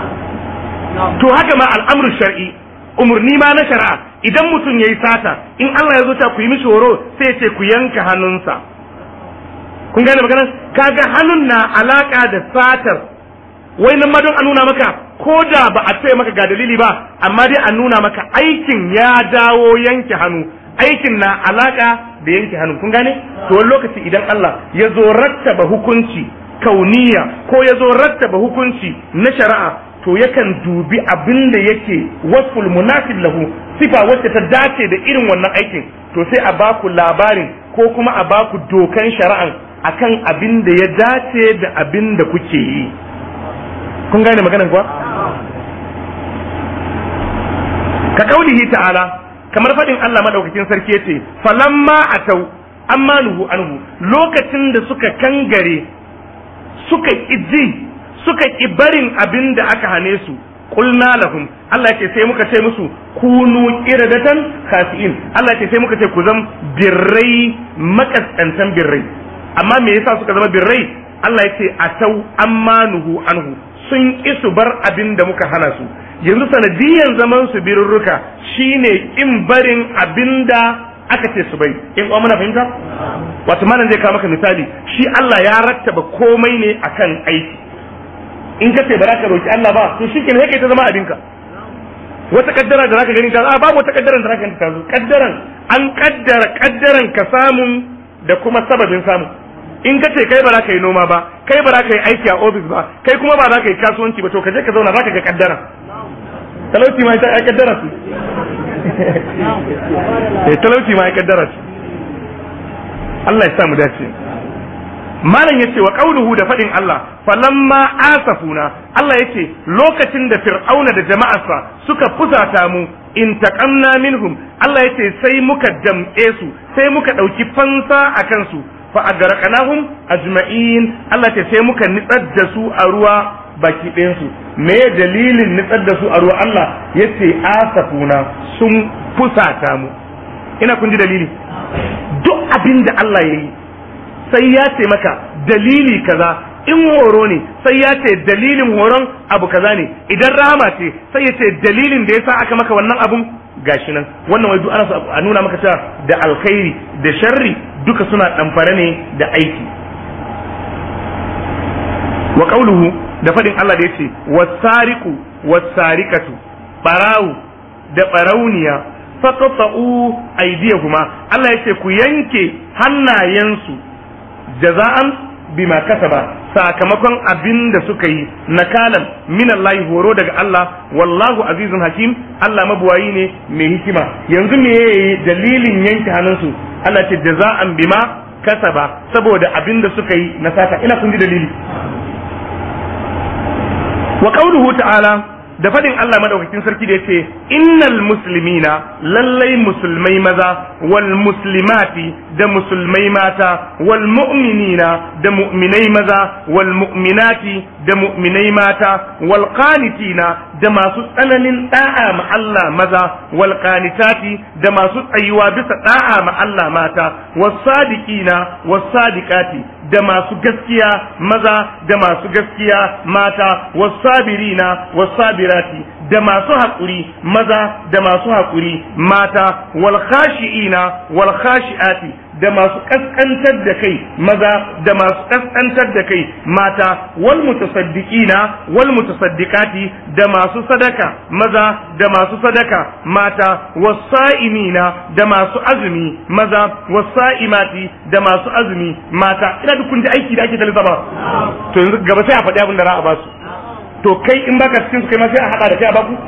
To haka ma al'amru shar'i, umurni ma na shari'a, idan mutum yayi sata in Allah ya zo ta ku yi mishi horo sai ya ce ku yanka hannunsa. Kun gane magana? Kaga hannun na alaka da satar, wai nan ma don a nuna maka ko da ba a ce maka ga dalili ba, amma dai a nuna maka aikin ya dawo yanke hannu, aikin na alaka da yanke hannu. Kun gane? To wani lokaci idan Allah ya zo rattaba hukunci kauniya ko ya zo rattaba hukunci na shari'a, to yakan dubi abin da yake wasful munasib lahu, sifa wacce ta dace da irin wannan aikin, to sai a baku labarin ko kuma a baku dokan shari'an akan abin da ya dace da abin da kuke yi. Kun gane maganar kuwa? Ka kaulihi ta'ala, kamar faɗin Allah madaukakin sarki yace falamma atau amma nuhu anhu, lokacin da suka kangare suka ƙiji suka ƙi barin abin da aka hane su, qulna lahum, Allah ce sai muka ce musu kunu qiradatan khasi'in, Allah ce sai muka ce ku zam birrai makaskantan birrai. Amma me yasa suka zama birrai? Allah ya ce atau amma nuhu anhu, sun ƙi su bar abin da muka hana su. Yanzu sanadiyan zaman su birurruka shine in barin abin da aka ce su bai. In kuma muna fahimta? Wato malam zai kawo maka misali, shi Allah ya rattaba komai ne akan aiki. In ka ce ba za ka roki Allah ba, to shi kenan kai ta zama abinka. wata kaddara da zaka gani ta zo babu wata kaddaran da zaka gani ta zo kaddaran an kaddara kaddaran ka samun da kuma sababin samu. In ka ce kai ba za ka yi noma ba, kai ba za ka yi aiki a ofis ba, kai kuma ba za ka yi kasuwanci ba, to ka je ka zauna za ka ga kaddara. Talauci ma ya kaddara su. Talauci ma ya kaddara su. Allah ya sa mu dace. Malam yace wa qauluhu da fadin Allah falamma asafuna, Allah yace lokacin da Fir'auna da jama'arsa suka fusata mu in taqamna minhum, Allah yace sai muka damƙe su, sai muka dauki fansa akan su fa agarqanahum ajma'in, Allah ce sai muka nitsar da su a ruwa baki ɗayan su. Me dalilin nitsar da su a ruwa? Allah yace asafuna, sun fusata mu. Ina kun ji dalili? Duk abin da Allah yayi sai ya ce maka dalili kaza, in horo ne sai ya ce dalilin horon abu kaza ne, idan rahama ce sai ya ce dalilin da yasa aka maka wannan abun gashi nan. Wannan wai duk ana so a nuna maka cewa da alkhairi da sharri duka suna ɗamfare ne da aiki. Wa qauluhu da fadin Allah da yace was-sariqu was-sariqatu, barawu da barauniya faqta'u aydiyahuma, Allah yace ku yanke hannayensu jaza'an bima kasaba, sakamakon abin da suka yi, nakalan minallahi, horo daga Allah, wallahu azizun hakim, Allah mabuwayi ne mai hikima. Yanzu me dalilin yanke hannunsu? Allah ce jaza'an bima kasaba, saboda abin da suka yi na sata. Ina kun ji dalili. Wa qauluhu ta'ala da fadin Allah madaukakin sarki da yace innal muslimina, lallai musulmai maza, wal muslimati da musulmai mata, wal mu'minina da mu'minai maza, wal mu'minati da mu'minai mata, wal qanitina da masu tsananin da'a ma Allah maza, wal qanitati da masu tsayuwa bisa da'a ma Allah mata, was sadiqina was sadiqati da masu gaskiya maza da masu gaskiya mata, was sabirina was sabirati da masu haƙuri maza da masu haƙuri mata, wal khashi'ina wal khashi'ati da masu kaskantar da kai maza da masu kaskantar da kai mata, wal mutasaddiqina wal mutasaddiqati da masu sadaka maza da masu sadaka mata, was-sa'imina da masu azumi maza, was-sa'imati da masu azumi mata. Ina duk kun ji aiki da ake talisa ba. To yanzu gaba sai a faɗi abin da za a ba su. To kai in baka cikin su kai ma sai a haɗa da kai a baku?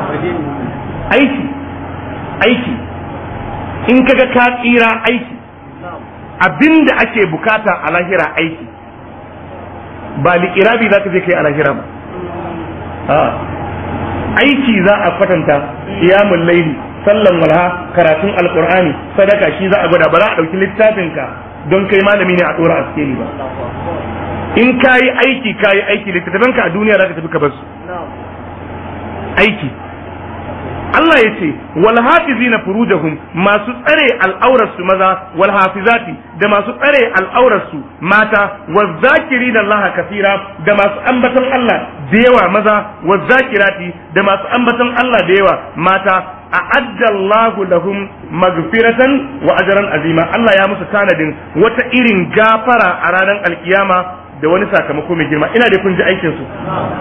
Aiki in kaga ka tsira aiki, abinda ake bukata a lahira aiki, ba liƙirabi za ka je kai a lahira ba. Aiki za a kwatanta, qiyamul laili, sallan walha, karatun alqur'ani, sadaka, shi za a gwada. Ba za a ɗauki littafinka don kai malami ne a ɗora a sikeli ba. In kayi aiki littattafanka a duniya za ka tafi ka basu. Aiki Allah ya ce wal hafizina furujahum, masu tsare al'aurarsu maza, wal hafizati da masu tsare al'aurarsu mata, waz zakirina Allah kaseera da masu ambaton Allah da yawa maza, waz zakirati da masu ambaton Allah da yawa mata, a'adda Allahu lahum magfiratan wa ajran azima. Allah ya musu tanadin wata irin gafara a ranar alkiyama da wani sakamako mai girma. Ina da kun ji aikin su.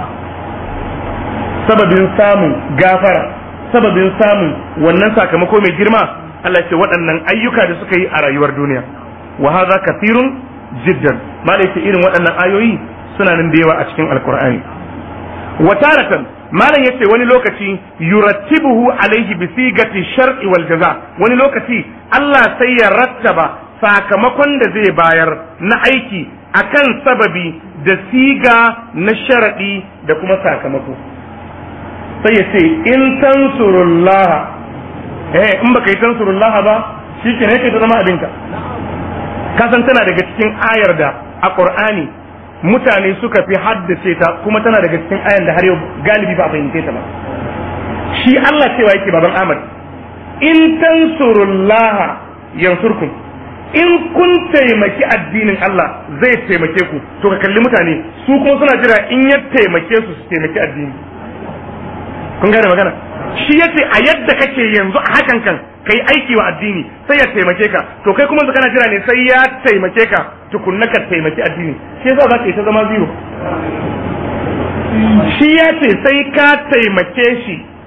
Sababin samun gafara, sababin samun wannan sakamako mai girma, Allah ce waɗannan ayyuka da suka yi a rayuwar duniya. Wa hadha kathirun jiddan, malai ce irin waɗannan ayoyi suna nan da yawa a cikin alkur'ani. Wa taratan malam yace wani lokaci yurattibuhu alaihi bi sigati shar'i wal jaza, wani lokaci Allah sai ya rattaba sakamakon da zai bayar na aiki akan sababi da siga na sharadi da kuma sakamako. Sai ya ce in tansurullah, in baka yi tansurullah ba shi ke ne ta zama abinka. Kasan tana daga cikin ayar da a Qur'ani mutane suka fi haddace ta, kuma tana daga cikin ayar da har yau galibi ba a fahimce ta ba. Shi Allah cewa yake baban Ahmad, in tansurullah yansurkum, in kun taimaki addinin Allah zai taimake ku. To ka kalli mutane su kuma suna jira in ya taimake su taimaki addini. Kun gane magana? Shi yace a yadda kake yanzu a hakan kan kai aiki wa addini sai ya taimake ka, to kai kuma kana jira ne sai ya taimake ka tukunna ka taimaki addini. Shi yasa zaka yi ta zama zero. Shi yace sai ka taimake shi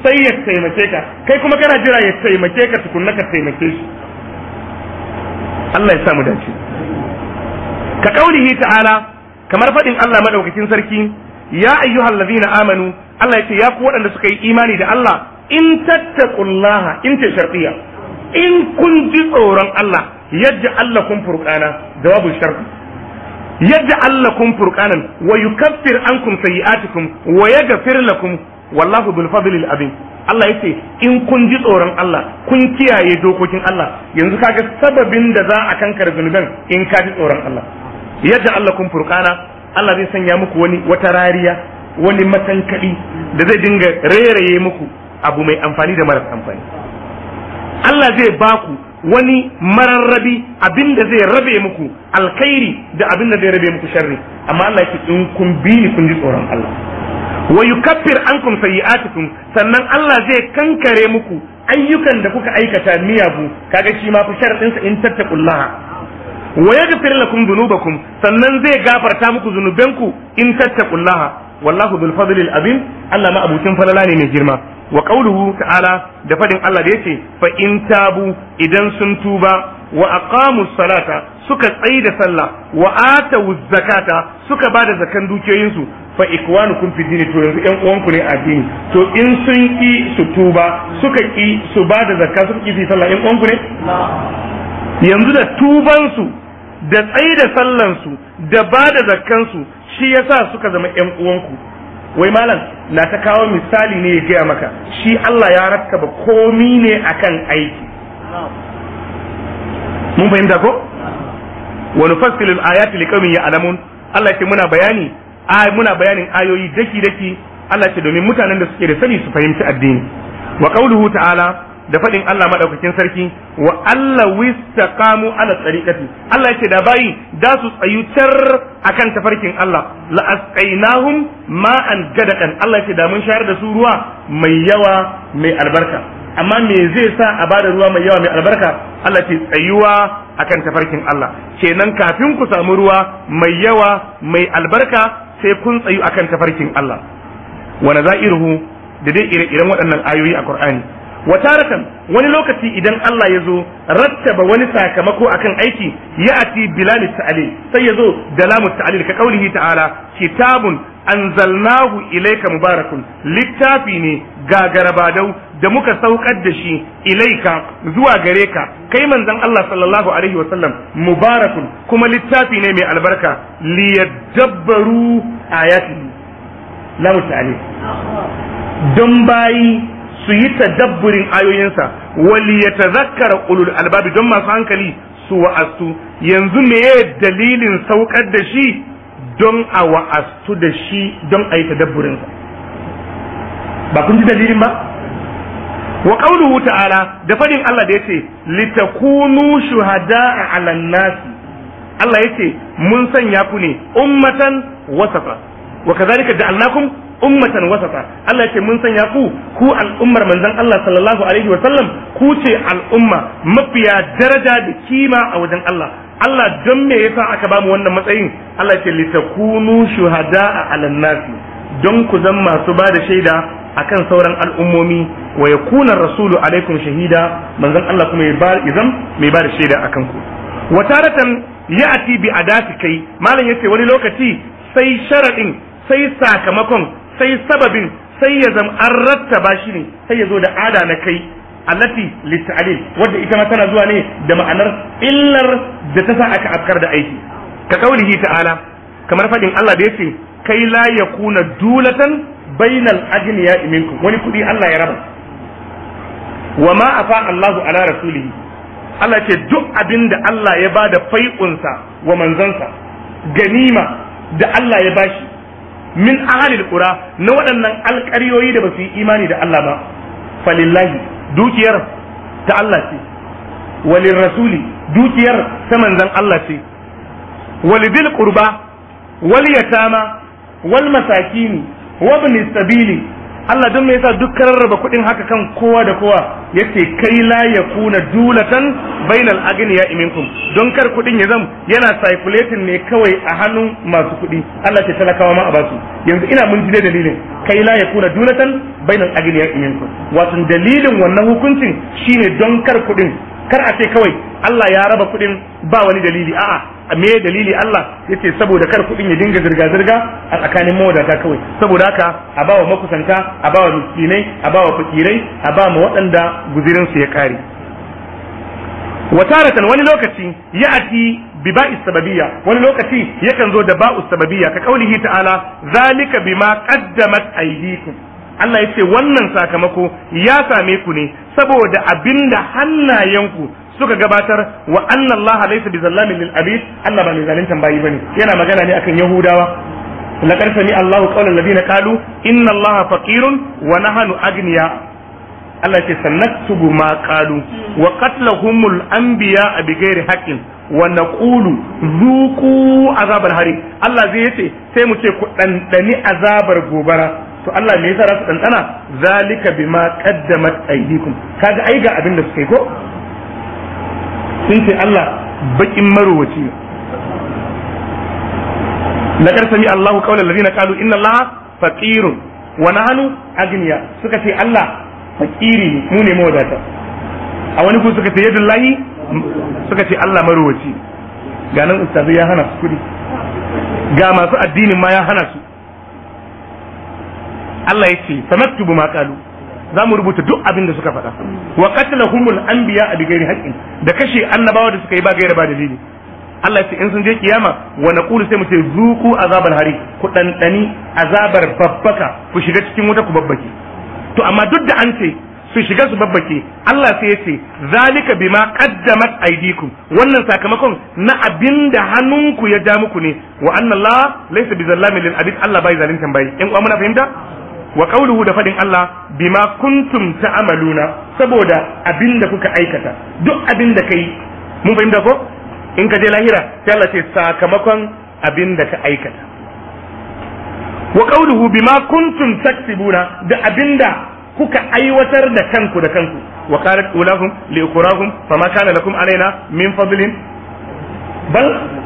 sai ya taimake ka, kai kuma kana jira ya taimake ka tukunna ka taimake shi. Allah ya sa mu dace. Ka kaulihi ta'ala, kamar faɗin Allah madaukakin sarki, ya ayyuhal ladina amanu, Allah ya ce ya ku waɗanda suka yi imani da Allah, in tattaqullaha, in ta shartiya, in kun ji tsoron Allah, yadda Allah kun furqana, jawabul sharti, yadda Allah kun furqanan wa yukaffir ankum sayi'atikum wa yaghfir lakum wallahu bil fadlil azim. Allah yace in kun ji tsoron Allah, kun kiyaye dokokin Allah, yanzu kaga sababin da za a kankare zunuban in ka ji tsoron Allah. Yadda Allah kun furqana, Allah zai sanya muku wata rariya, wani matankadi da zai dinga rairaye muku abu mai amfani da maras amfani. Allah zai baku wani mararrabi abinda zai rabe muku alkhairi da abinda zai rabe muku sharri, amma Allah yake in kun bi ni kun ji tsoron Allah. Wa yukaffir ankum sayi'atikum, sannan Allah zai kankare muku ayyukan da kuka aikata miyagu, kaga shi ma fi sharadin sa in tattaqullaha. Wa yaghfir lakum dhunubakum, sannan zai gafarta muku zunubanku in tattaqullaha. Wallahu dhul fadlil azim, Allah ma abucin falala ne mai girma. Wa qawluhu ta'ala, da fadin Allah da yace fa in tabu, idan sun tuba, wa aqamu salata, suka tsayi da sallah, wa atu zakata, suka bada zakan dukiyoyinsu, fa ikwanukum fi dini, to yanzu ƴan uwanku ne a dini. To in sun ki su tuba, suka ki su bada zakka, suka ki su sallah, ƴan uwanku ne? Yanzu da tubansu da tsayi da sallansu da bada zakkansu shi yasa suka zama ƴan uwanku. Wai malam na ta kawo misali ne ya gaya maka, shi Allah ya rakkaba komi ne akan aiki. Mun fahimta ko? Wa nufassilu al-ayati liqaumin ya'lamun. Allah ce muna bayanin ayoyi daki Allah ce domin mutanen da suke da sani su fahimci addini. Wa qauluhu ta'ala, da faɗin Allah madaukakin sarki, wa Allah wistaqamu ala tariqati, Allah yace da bayi da su tsayu tar akan tafarkin Allah, la asqainahum ma'an gadakan, Allah yace da mun shayar da su ruwa mai yawa mai albarka. Amma me zai sa a bada ruwa mai yawa mai albarka? Allah ce tsayuwa akan tafarkin Allah. Kenan kafin ku samu ruwa mai yawa mai albarka sai kun tsayu akan tafarkin Allah. Wa nazairuhu, da dai ire-iren waɗannan ayoyi a Qur'ani. Wataratan wani lokaci idan Allah ya zo rattaba wani sakamako akan aiki, ya ati bilal ta'alil, sai ya zo da lamu ta'alil, ka kaulihi ta'ala, kitabun anzalnahu ilayka mubarakun, littafi ne gagarabadau da muka saukar da shi ilaika zuwa gare ka kai manzon Allah sallallahu alaihi wa sallam, mubarakun, kuma littafi ne mai albarka, liyadabbaru ayatihi, lamu ta'alil, don bayi su yi tadabburin ayoyinsa, wali ya tazakkara ulul albabi, don masu hankali su wa'astu. Yanzu meye dalilin saukar da shi? Don a wa'astu da shi, don a yi tadabburinsa. Ba kun ji dalilin ba? Wa qauluhu ta'ala, da fadin Allah da yace litakunu shuhada'a 'alan nasi, Allah yace mun sanya ku ne ummatan wasafa, wa kadhalika ja'alnakum ummatan wasata. Allah yake mun sanya ku al'ummar manzon Allah sallallahu alaihi wa sallam, ku ce al'umma mafiya daraja da kima a wajen Allah. Allah don me yasa aka bamu wannan matsayin? Allah yake litakunu shuhada'a 'alan nasi, don ku zan masu bada shaida akan sauran al'ummomi, wa yakuna rasulu alaikum shahida, manzon Allah kuma ya mai bada shaida akan ku. Wa taratan ya'ti bi adati kai, malam yace wani lokaci sai sharadin, sai sakamakon, sai sababin, sai ya zama an rattaba shi ne, sai ya zo da ada na kai, allati litta'alil, wadda ita ma tana zuwa ne da ma'anar illar da ta sa aka afkar da aiki. Ka kaulihi ta'ala, kamar faɗin Allah da yace kai la yakuna dulatan bainal ajniya minkum, wani kudi Allah ya raba. Wa ma afa Allahu ala rasulihi, Allah ce duk abinda Allah ya bada fai'unsa wa manzansa, ganima da Allah ya bashi min ahalil qura, na waɗannan alƙaryoyi da ba su yi imani da Allah ba, falillahi, dukiyar ta Allah ce, walin rasuli, dukiyar ta manzan Allah ce, walidil qurba wal yatama wal masakini wa ibn sabili. Allah don me yasa duk rarraba kuɗin haka kan kowa da kowa, yace kai la yakuna dulatan bainal agniya minkum, don kar kuɗin ya zama yana circulating ne kawai a hannun masu kuɗi. Allah ce talakawa ma a basu. Yanzu ina mun ji dalilin, kai la yakuna dunatan bainal aghniya minkum. Wato dalilin wannan hukuncin shine don kar kudin, kar a ce kawai Allah ya raba kudin ba wani dalili, a'a me dalili Allah yace saboda kar kudin ya dinga zirga a tsakanin mawadata kawai, saboda haka a bawa makusanta, a bawa miskinai, a bawa fakirai, a ba mu waɗanda guzirin su ya kare. wataratan wani lokaci ya'ati bi ba'i sababiyya, wani lokaci yakan zo da ba'u sababiyya ka kaulihi ta'ala zalika bima qaddamat aydikum. Allah yace wannan sakamako ya same ku ne saboda abinda hannayenku suka gabatar wa anna Allah laysa bizallamin lil abid. Allah ba mai zaluntan bayi bane, yana magana ne akan Yahudawa. laqad sami Allahu qawlan ladina qalu inna Allah faqirun wa nahnu agniya. Allah ce sanaktubu ma qalu wa qatlahumul anbiya bighairi haqqin wa naqulu zuqu azabal hari. Allah zai yace sai mu ce ku dandani azabar gobara. To Allah me yasa rasu dandana? Zalika bima qaddamat aydikum. Kaga ai ga abin da suka yi ko? Sun ce Allah bakin marowaci. laqad sami Allahu qawla alladhina qalu inna Allah faqirun wa nahnu agniya. Suka ce Allah fakiri mu ne mawadata. A wani kun suka ce yadullahi, suka ce Allah marowaci. Ga nan ustazu ya hana su kudi, ga masu addinin ma ya hana su. Allah ya ce sanaktubu ma qalu, za mu rubuta duk abin da suka faɗa. Wa qatlahumul anbiya bi ghairi haqqin, da kashe annabawa da suka yi ba gaira ba dalili. Allah ya ce in sun je kiyama wa naqulu sai mu ce zuqu azabal hari, ku dandani azabar babbaka, ku shiga cikin wuta ku babbake. To amma duk da an ce su shiga su babbake, Allah sai ya ce zalika bima qaddamat aydikum, wannan sakamakon na abinda hannunku ya ja muku ne. Wa anna Allah laysa bizallamin lil abid. Allah bai zaluntan bai. In uwa muna fahimta? Wa qawluhu da fadin Allah bima kuntum ta'maluna, saboda abinda kuka aikata, duk abinda kai mun fahimta ko? In ka je lahira sai Allah ce sakamakon abinda ka aikata. Wa qawluhu bima kuntum taksibuna, da abinda kuka aiwatar da kanku da kanku. Wa qalat ulahum li ukhrakum fama kana lakum alaina min fadlin bal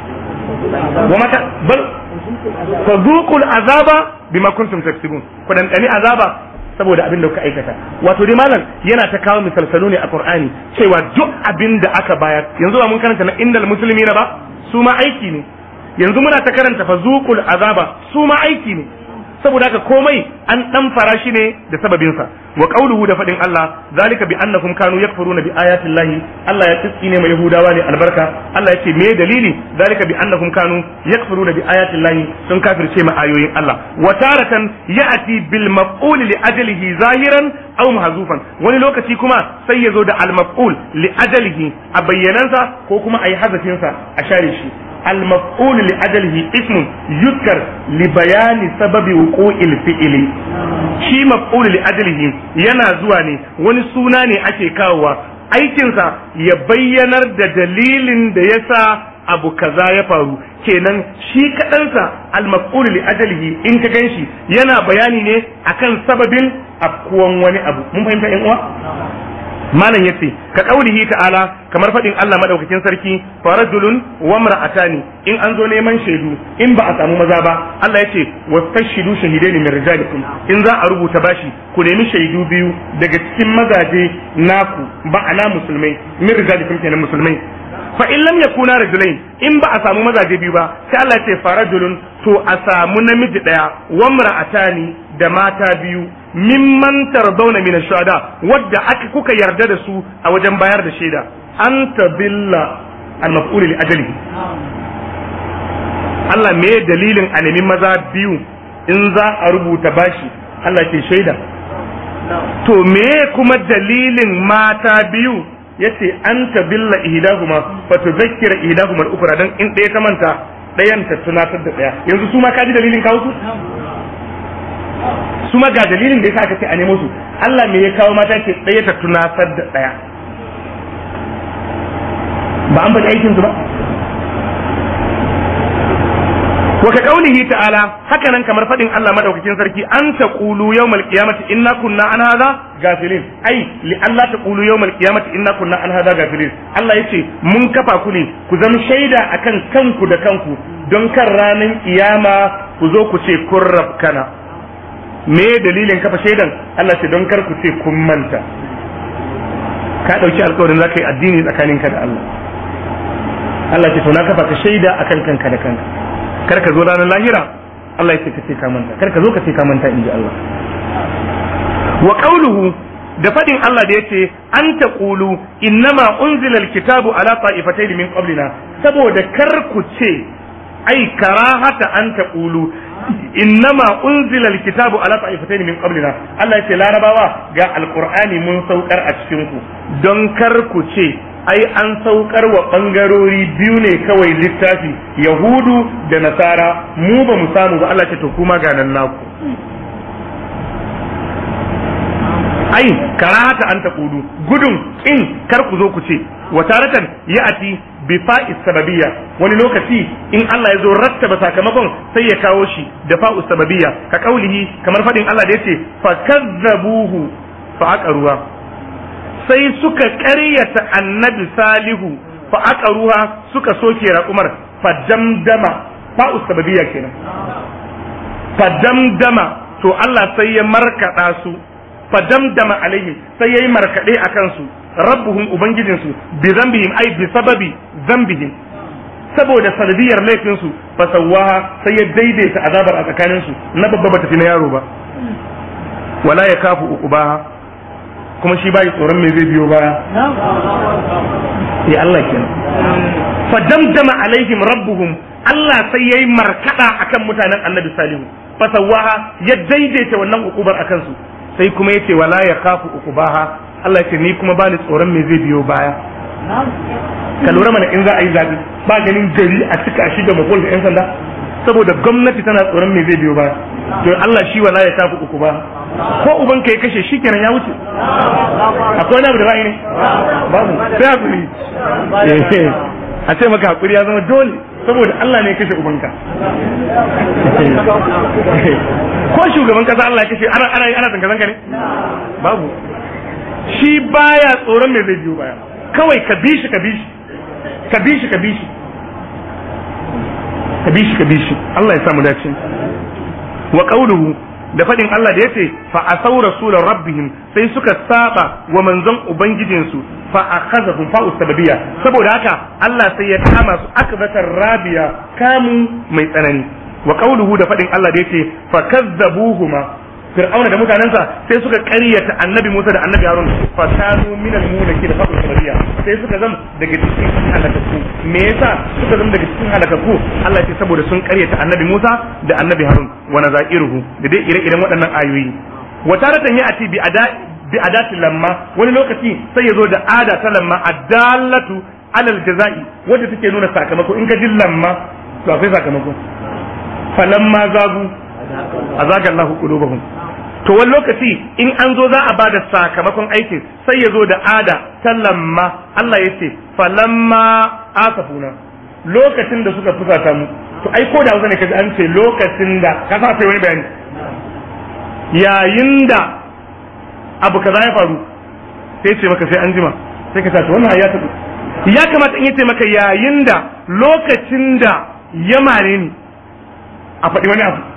wa mata bal fadhuqul azaba bima kuntum taksibun. Ku dan dani azaba saboda abin da kuka aikata. Wato dai malam yana ta kawo misalsalu ne a Qur'ani cewa duk abin da aka bayar, yanzu ba mun karanta na indal muslimina ba, su ma aiki ne. Yanzu muna ta karanta fazuqul azaba, su ma aiki ne. saboda haka komai an dan farashi ne da sababinsa. Wa qawluhu da fadin Allah zalika bi annakum kanu yakfuruna bi ayati llahi, Allah ya tsine mai yahudawa ne albarka. Allah yake me dalili? Zalika bi annakum kanu yakfuruna bi ayati llahi, sun kafirce ma ayoyin Allah. Wa taratan ya'ti bil maf'ul li ajlihi zahiran aw mahzufan, wani lokaci kuma sai ya zo da al maf'ul li ajlihi a bayyanansa ko kuma ayi hazafinsa a share shi. المفعول لأجله اسم يذكر لبيان سبب وقوع الفعل. شي مفعول لأجله yana zuwa ne wani suna ne ake kawowa aikinsa ya bayyanar da dalilin da yasa abu kaza ya faru. Kenan shi kaɗansa al-maf'ul li ajalihi in ka ganshi yana bayani ne akan sababin afkuwan wani abu. Mun fahimta ƴan uwa? Malam yace ka kaulihi ta'ala, kamar fadin Allah madaukakin sarki, farajulun wa mar'atani, in an zo neman shaidu in ba a samu maza ba, Allah yace wastashidu shahidaini min rijalikum, in za a rubuta bashi ku nemi shaidu biyu daga cikin mazaje naku, ba'ana musulmai, min rijalikum kenan musulmai. Fa in lam yakuna rajulain, in ba a samu mazaje biyu ba, sai Allah yace farajulun, to a samu namiji daya, wa mar'atani da mata biyu, mimman tardawna min ash-shuhada, wadda aka kuka yarda da su a wajen bayar da shaida. Anta billa al-maf'ul li ajalihi. Allah me dalilin a nemi maza biyu in za a rubuta bashi? Allah ke shaida. To me kuma dalilin mata biyu? Yace anta billa ihdahuma fa tudhakkira ihdahuma al-ukhra, dan in ɗaya ta manta ɗayan ta tunatar da ɗaya. Yanzu su ma ka ji dalilin kawo su? Su ma ga dalilin da yasa aka ce a nemo su. Allah me ya kawo mata ce ɗaya ta tunatar da ɗaya? Ba an faɗi aikin su ba? Wa ka qaulihi ta'ala, haka nan kamar faɗin Allah madaukakin sarki, an taqulu yawmal qiyamati inna kunna an hadha gafilin. Ai li Allah taqulu yawmal qiyamati inna kunna an hadha gafilin. Allah yace mun kafa ku ne ku zama shaida akan kanku da kanku, don kan ranar kiyama ku zo ku ce kun rabkana. me dalilin kafa shaidan Allah ce don kar ku ce kun manta ka dauki alƙawarin zaka yi addini tsakaninka da Allah Allah ce to na kafa ka shaida akan kanka da kanka kar ka zo ranar lahira Allah ya ce ka ce ka manta kar ka zo ka ce ka manta inji Allah wa qawluhu da fadin Allah da yace an taqulu innama unzila alkitabu ala ta'ifatayn min qablina saboda kar ku ce ai karahata an taqulu innama unzila alkitabu ala ta'ifatayn min qablina Allah yace larabawa ga alqur'ani mun saukar a cikin ku don kar ku ce ai an saukar wa bangarori biyu ne kawai littafi yahudu da nasara mu ba mu samu ba Allah ce to kuma ga nan naku ai karahata an taqulu gudun in kar ku zo ku ce wataratan ya'ati bi fa'is sababiyya wani lokaci in Allah ya zo rattaba sakamakon sai ya kawo shi da fa'us sababiyya ka kaulihi kamar fadin Allah da yace fa kazzabuhu fa aqaruha sai suka ƙaryata annabi salihu fa aqaruha suka soke raƙumar fa damdama fa'us sababiyya kenan fa damdama to Allah sai ya markada su fa damdama alaihim sai yayi markade akan su rabbuhum ubangijinsu bi zambihim ai bi sababi zambihim saboda sanadiyar laifin su fa sawaha sai ya daidaita azabar a tsakanin su na babba bata fi na yaro ba wala yakafu uqubaha kuma shi bai tsoron me zai biyo baya ya Allah kenan fa damdama alaihim rabbuhum Allah sai yayi markada akan mutanen annabi salihu fa sawaha ya daidaita wannan uqubar akan su sai kuma yace wala yakafu uqubaha Allah ya ce ni kuma bani tsoron me zai biyo baya ka lura mana in za a yi zabi ba ganin gari a cika shi da makon da yan sanda saboda gwamnati tana tsoron me zai biyo baya to Allah shi wala ya tafi uku ba ko uban ka ya kashe shi kenan ya wuce akwai wani abu da ba ne babu sai hakuri a ce maka hakuri ya zama dole saboda Allah ne ya kashe ubanka ko shugaban kasa Allah ya kashe ana zanga-zanga ne babu shi baya tsoron me zai biyo baya kawai ka bi shi Allah ya samu dace wa qawluhu da fadin Allah da yace fa asaw rasul rabbihim sai suka saba wa manzon ubangijinsu fa akhazahum fa ustabiyya saboda haka Allah sai ya kama su akbatar rabiya kamu mai tsanani wa qawluhu da fadin Allah da yace fa kazzabuhuma Fir'auna da mutanensa sai suka ƙaryata annabi Musa da annabi Harun fa kanu minal mulaki da fadl sabariya sai suka zama daga cikin halakakku me yasa suka zama daga cikin halakakku Allah ya ce saboda sun ƙaryata annabi Musa da annabi Harun wa nazairuhu da dai ire-iren waɗannan ayoyi wa taratan ya'ti bi adati lamma wani lokaci sai ya zo da ada ta lamma adallatu alal jazai wanda take nuna sakamako in ka ji lamma to akwai sakamako falamma zagu azaga Allahu qulubahum to wani lokaci in an zo za a bada sakamakon aikin sai ya zo da ada ta lamma Allah ya ce falamma asafuna lokacin da suka fusata mu to ai ko da Hausa ne kaji an ce lokacin da ka sa sai wani bayani yayin da abu kaza ya faru sai ce maka sai an jima sai ka tace wannan ya tabu ya kamata in yace maka yayin da lokacin da ya mare ni a faɗi wani abu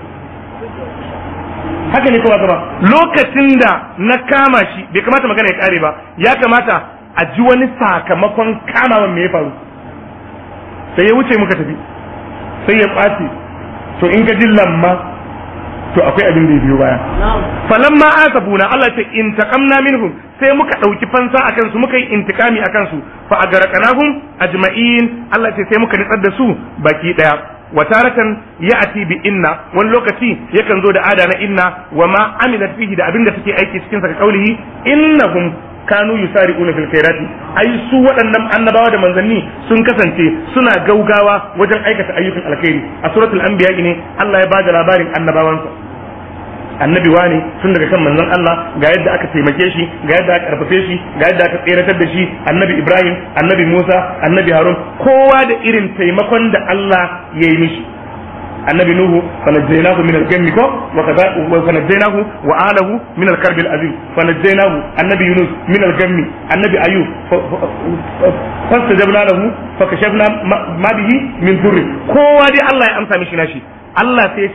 haka ne kuma ba lokacin da na kama shi bai kamata magana ya kare ba ya kamata a ji wani sakamakon kamawan me ya faru sai ya wuce muka tafi sai ya ɓaci to in ka ji lamma to akwai abin da ya biyo baya falamma asabuna Allah ce in taqamna minhum sai muka dauki fansa akan su muka yi intikami akan su fa agarqanahum ajma'in Allah ce sai muka nitsar da su baki daya wataratan ya'ti bi inna wani lokaci yakan zo da ada na inna wa ma amilat fihi da abinda take aiki cikin sa ka kaulihi innahum kanu yusari'una fil khairati ai su waɗannan annabawa da manzanni sun kasance suna gaugawa wajen aikata ayyukan alkhairi a suratul anbiya ne Allah ya bada labarin annabawansa annabi wani tun daga kan manzon Allah ga yadda aka taimake shi ga yadda aka karfafe shi ga yadda aka tseratar da shi annabi Ibrahim annabi Musa annabi Harun kowa da irin taimakon da Allah ya yi mishi annabi Nuhu fanajjaynahu min al-gammi ko wa fanajjaynahu wa ahlihi min al-karb al-azim fanajjaynahu annabi Yunus min al-gammi annabi Ayyub fastajabna lahu fakashafna ma bihi min dhurri kowa dai Allah ya amsa mishi nashi Allah sai ce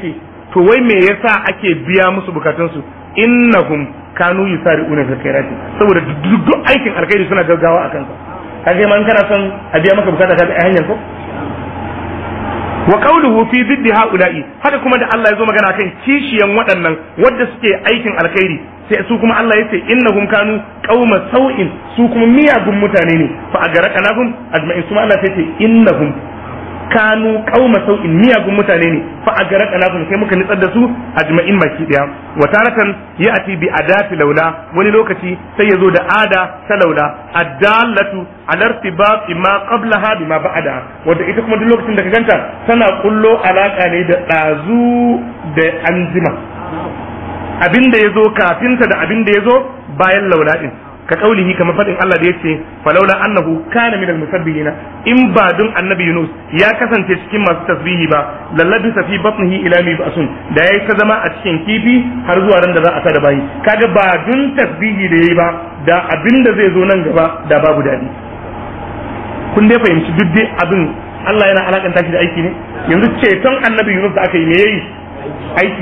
to wai me yasa ake biya musu bukatunsu? Innahum kanu yusari'una fil khairati, saboda duk aikin alkhairi suna gaggawa akan sa. Kage man kana son a biya maka bukata kaga hanyar ko. Wa qawluhu fi ziddi haula'i, haka kuma da Allah ya zo magana kan kishiyan waɗannan wadda suke aikin alkhairi, sai su kuma Allah ya ce innahum kanu qauma sau'in, su kuma miyagun mutane ne, fa agaraqnahum ajma'in. Kuma Allah sai ce innahum kanu qauma sau'in, miyagun mutane ne, fa agaraqnahum, sai muka nitsar da su ajma'in baki daya. Wa taratan ya'ti bi adati laula, wani lokaci sai ya zo da ada ta laula, addallatu ala irtibati ma qablaha bima ba'daha, wanda ita kuma duk lokacin da ka ganta tana kullo alaka ne da dazu da anjima, abinda yazo kafinta da abinda yazo bayan laula din. Ka kaulihi kamar fadin Allah da yace falaula annahu kana minal musabbihina, in ba dun annabi Yunus ya kasance cikin masu tasbihi ba, lallabi fi batnihi ila mi ba'sun, da yayi ta zama a cikin kifi har zuwa ran da za a tada bayi. Kaga ba dun tasbihi da yayi ba, da abinda zai zo nan gaba da babu dadi. Kun dai fahimci duk dai abin Allah yana alakanta shi da aiki ne. Yanzu ceton annabi Yunus da aka yi me yayi? Aiki.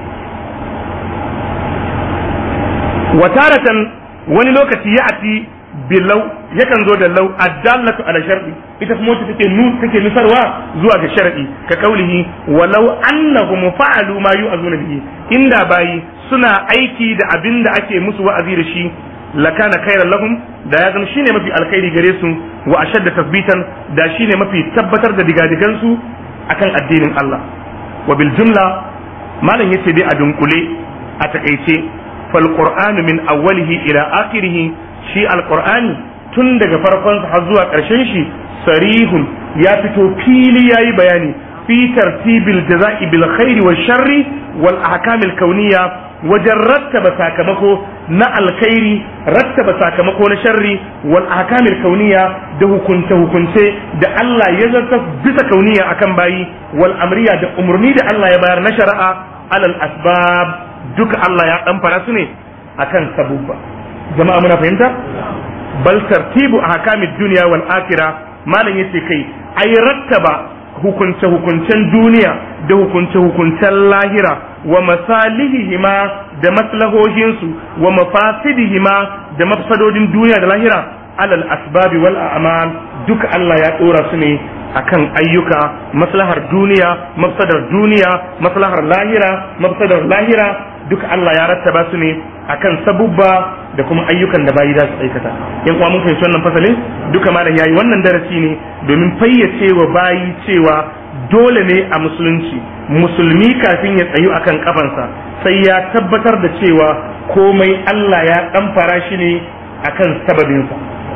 Wataratan wani lokaci ya ati bilau, yakan zo da lau addallatu ala shar'i, ita kuma wacce take nusarwa zuwa ga shar'i, ka kaulihi walau annahum fa'alu ma yu'azuna bihi, inda bayi suna aiki da abin da ake musu wa'azi da shi, lakana khairan lahum, da ya zama shine mafi alkhairi gare su, wa ashadda tasbitan, da shine mafi tabbatar da digadigan su akan addinin Allah. Wa bil jumla, malam yace dai a dunkule a takaice, fal qur'anu min awwalihi ila akhirih, shi alqur'ani tun daga farkon har zuwa karshen shi sarihun, ya fito fili yayi bayani fi tartibil jaza'i bil khairi wash sharri wal ahkamil kauniyya, wajen rattaba sakamako na alkhairi, rattaba sakamako na sharri, wal ahkamil kauniyya, da hukunce da Allah ya zarta bisa kauniyya akan bayi, wal amriya, da umurni da Allah ya bayar na shari'a, alal asbab, duka Allah ya dan fara su ne akan sabubba. Jama'a muna fahimta? Bal tartibu ahkamid dunya wal akhirah, malam yace kai ai rattaba hukuncen duniya da hukuncen lahira, wa masalihihima, da maslahohinsu, wa mafasidihima, da mafsadodin duniya da lahira, alal asbabi wal a'mal, duka Allah ya dora su ne akan ayyuka, maslahar duniya, maslahar lahira, duka Allah ya rattaba su ne akan sabubba da kuma ayyukan da bayi za su aikata. Yan uwa mun fahimci wannan fasalin, duka malam yayi wannan darasi ne domin fayyace wa bayi cewa dole ne a musulunci musulmi kafin ya tsayu akan kafansa sai ya tabbatar da cewa komai Allah ya ɗamfara shi ne akan sababinsa,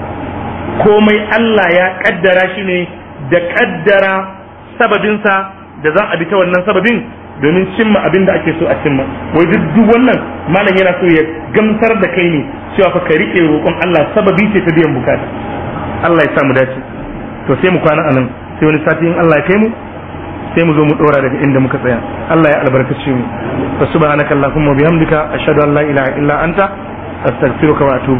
komai Allah ya kaddara shi ne da kaddara sababinsa, da za a bi ta wannan sababin domin cimma abin da ake so a cimma. Wai duk wannan malam yana so ya gamsar da kai ne cewa fa ka rike roƙon Allah sababi ce ta biyan bukata. Allah ya sa mu dace. To sai mu kwana anan, sai wani sati in Allah ya kai mu sai mu zo mu dora daga inda muka tsaya. Allah ya albarkace mu. Fa subhanakallahumma wa bihamdika ashhadu an la ilaha illa anta astaghfiruka wa atubu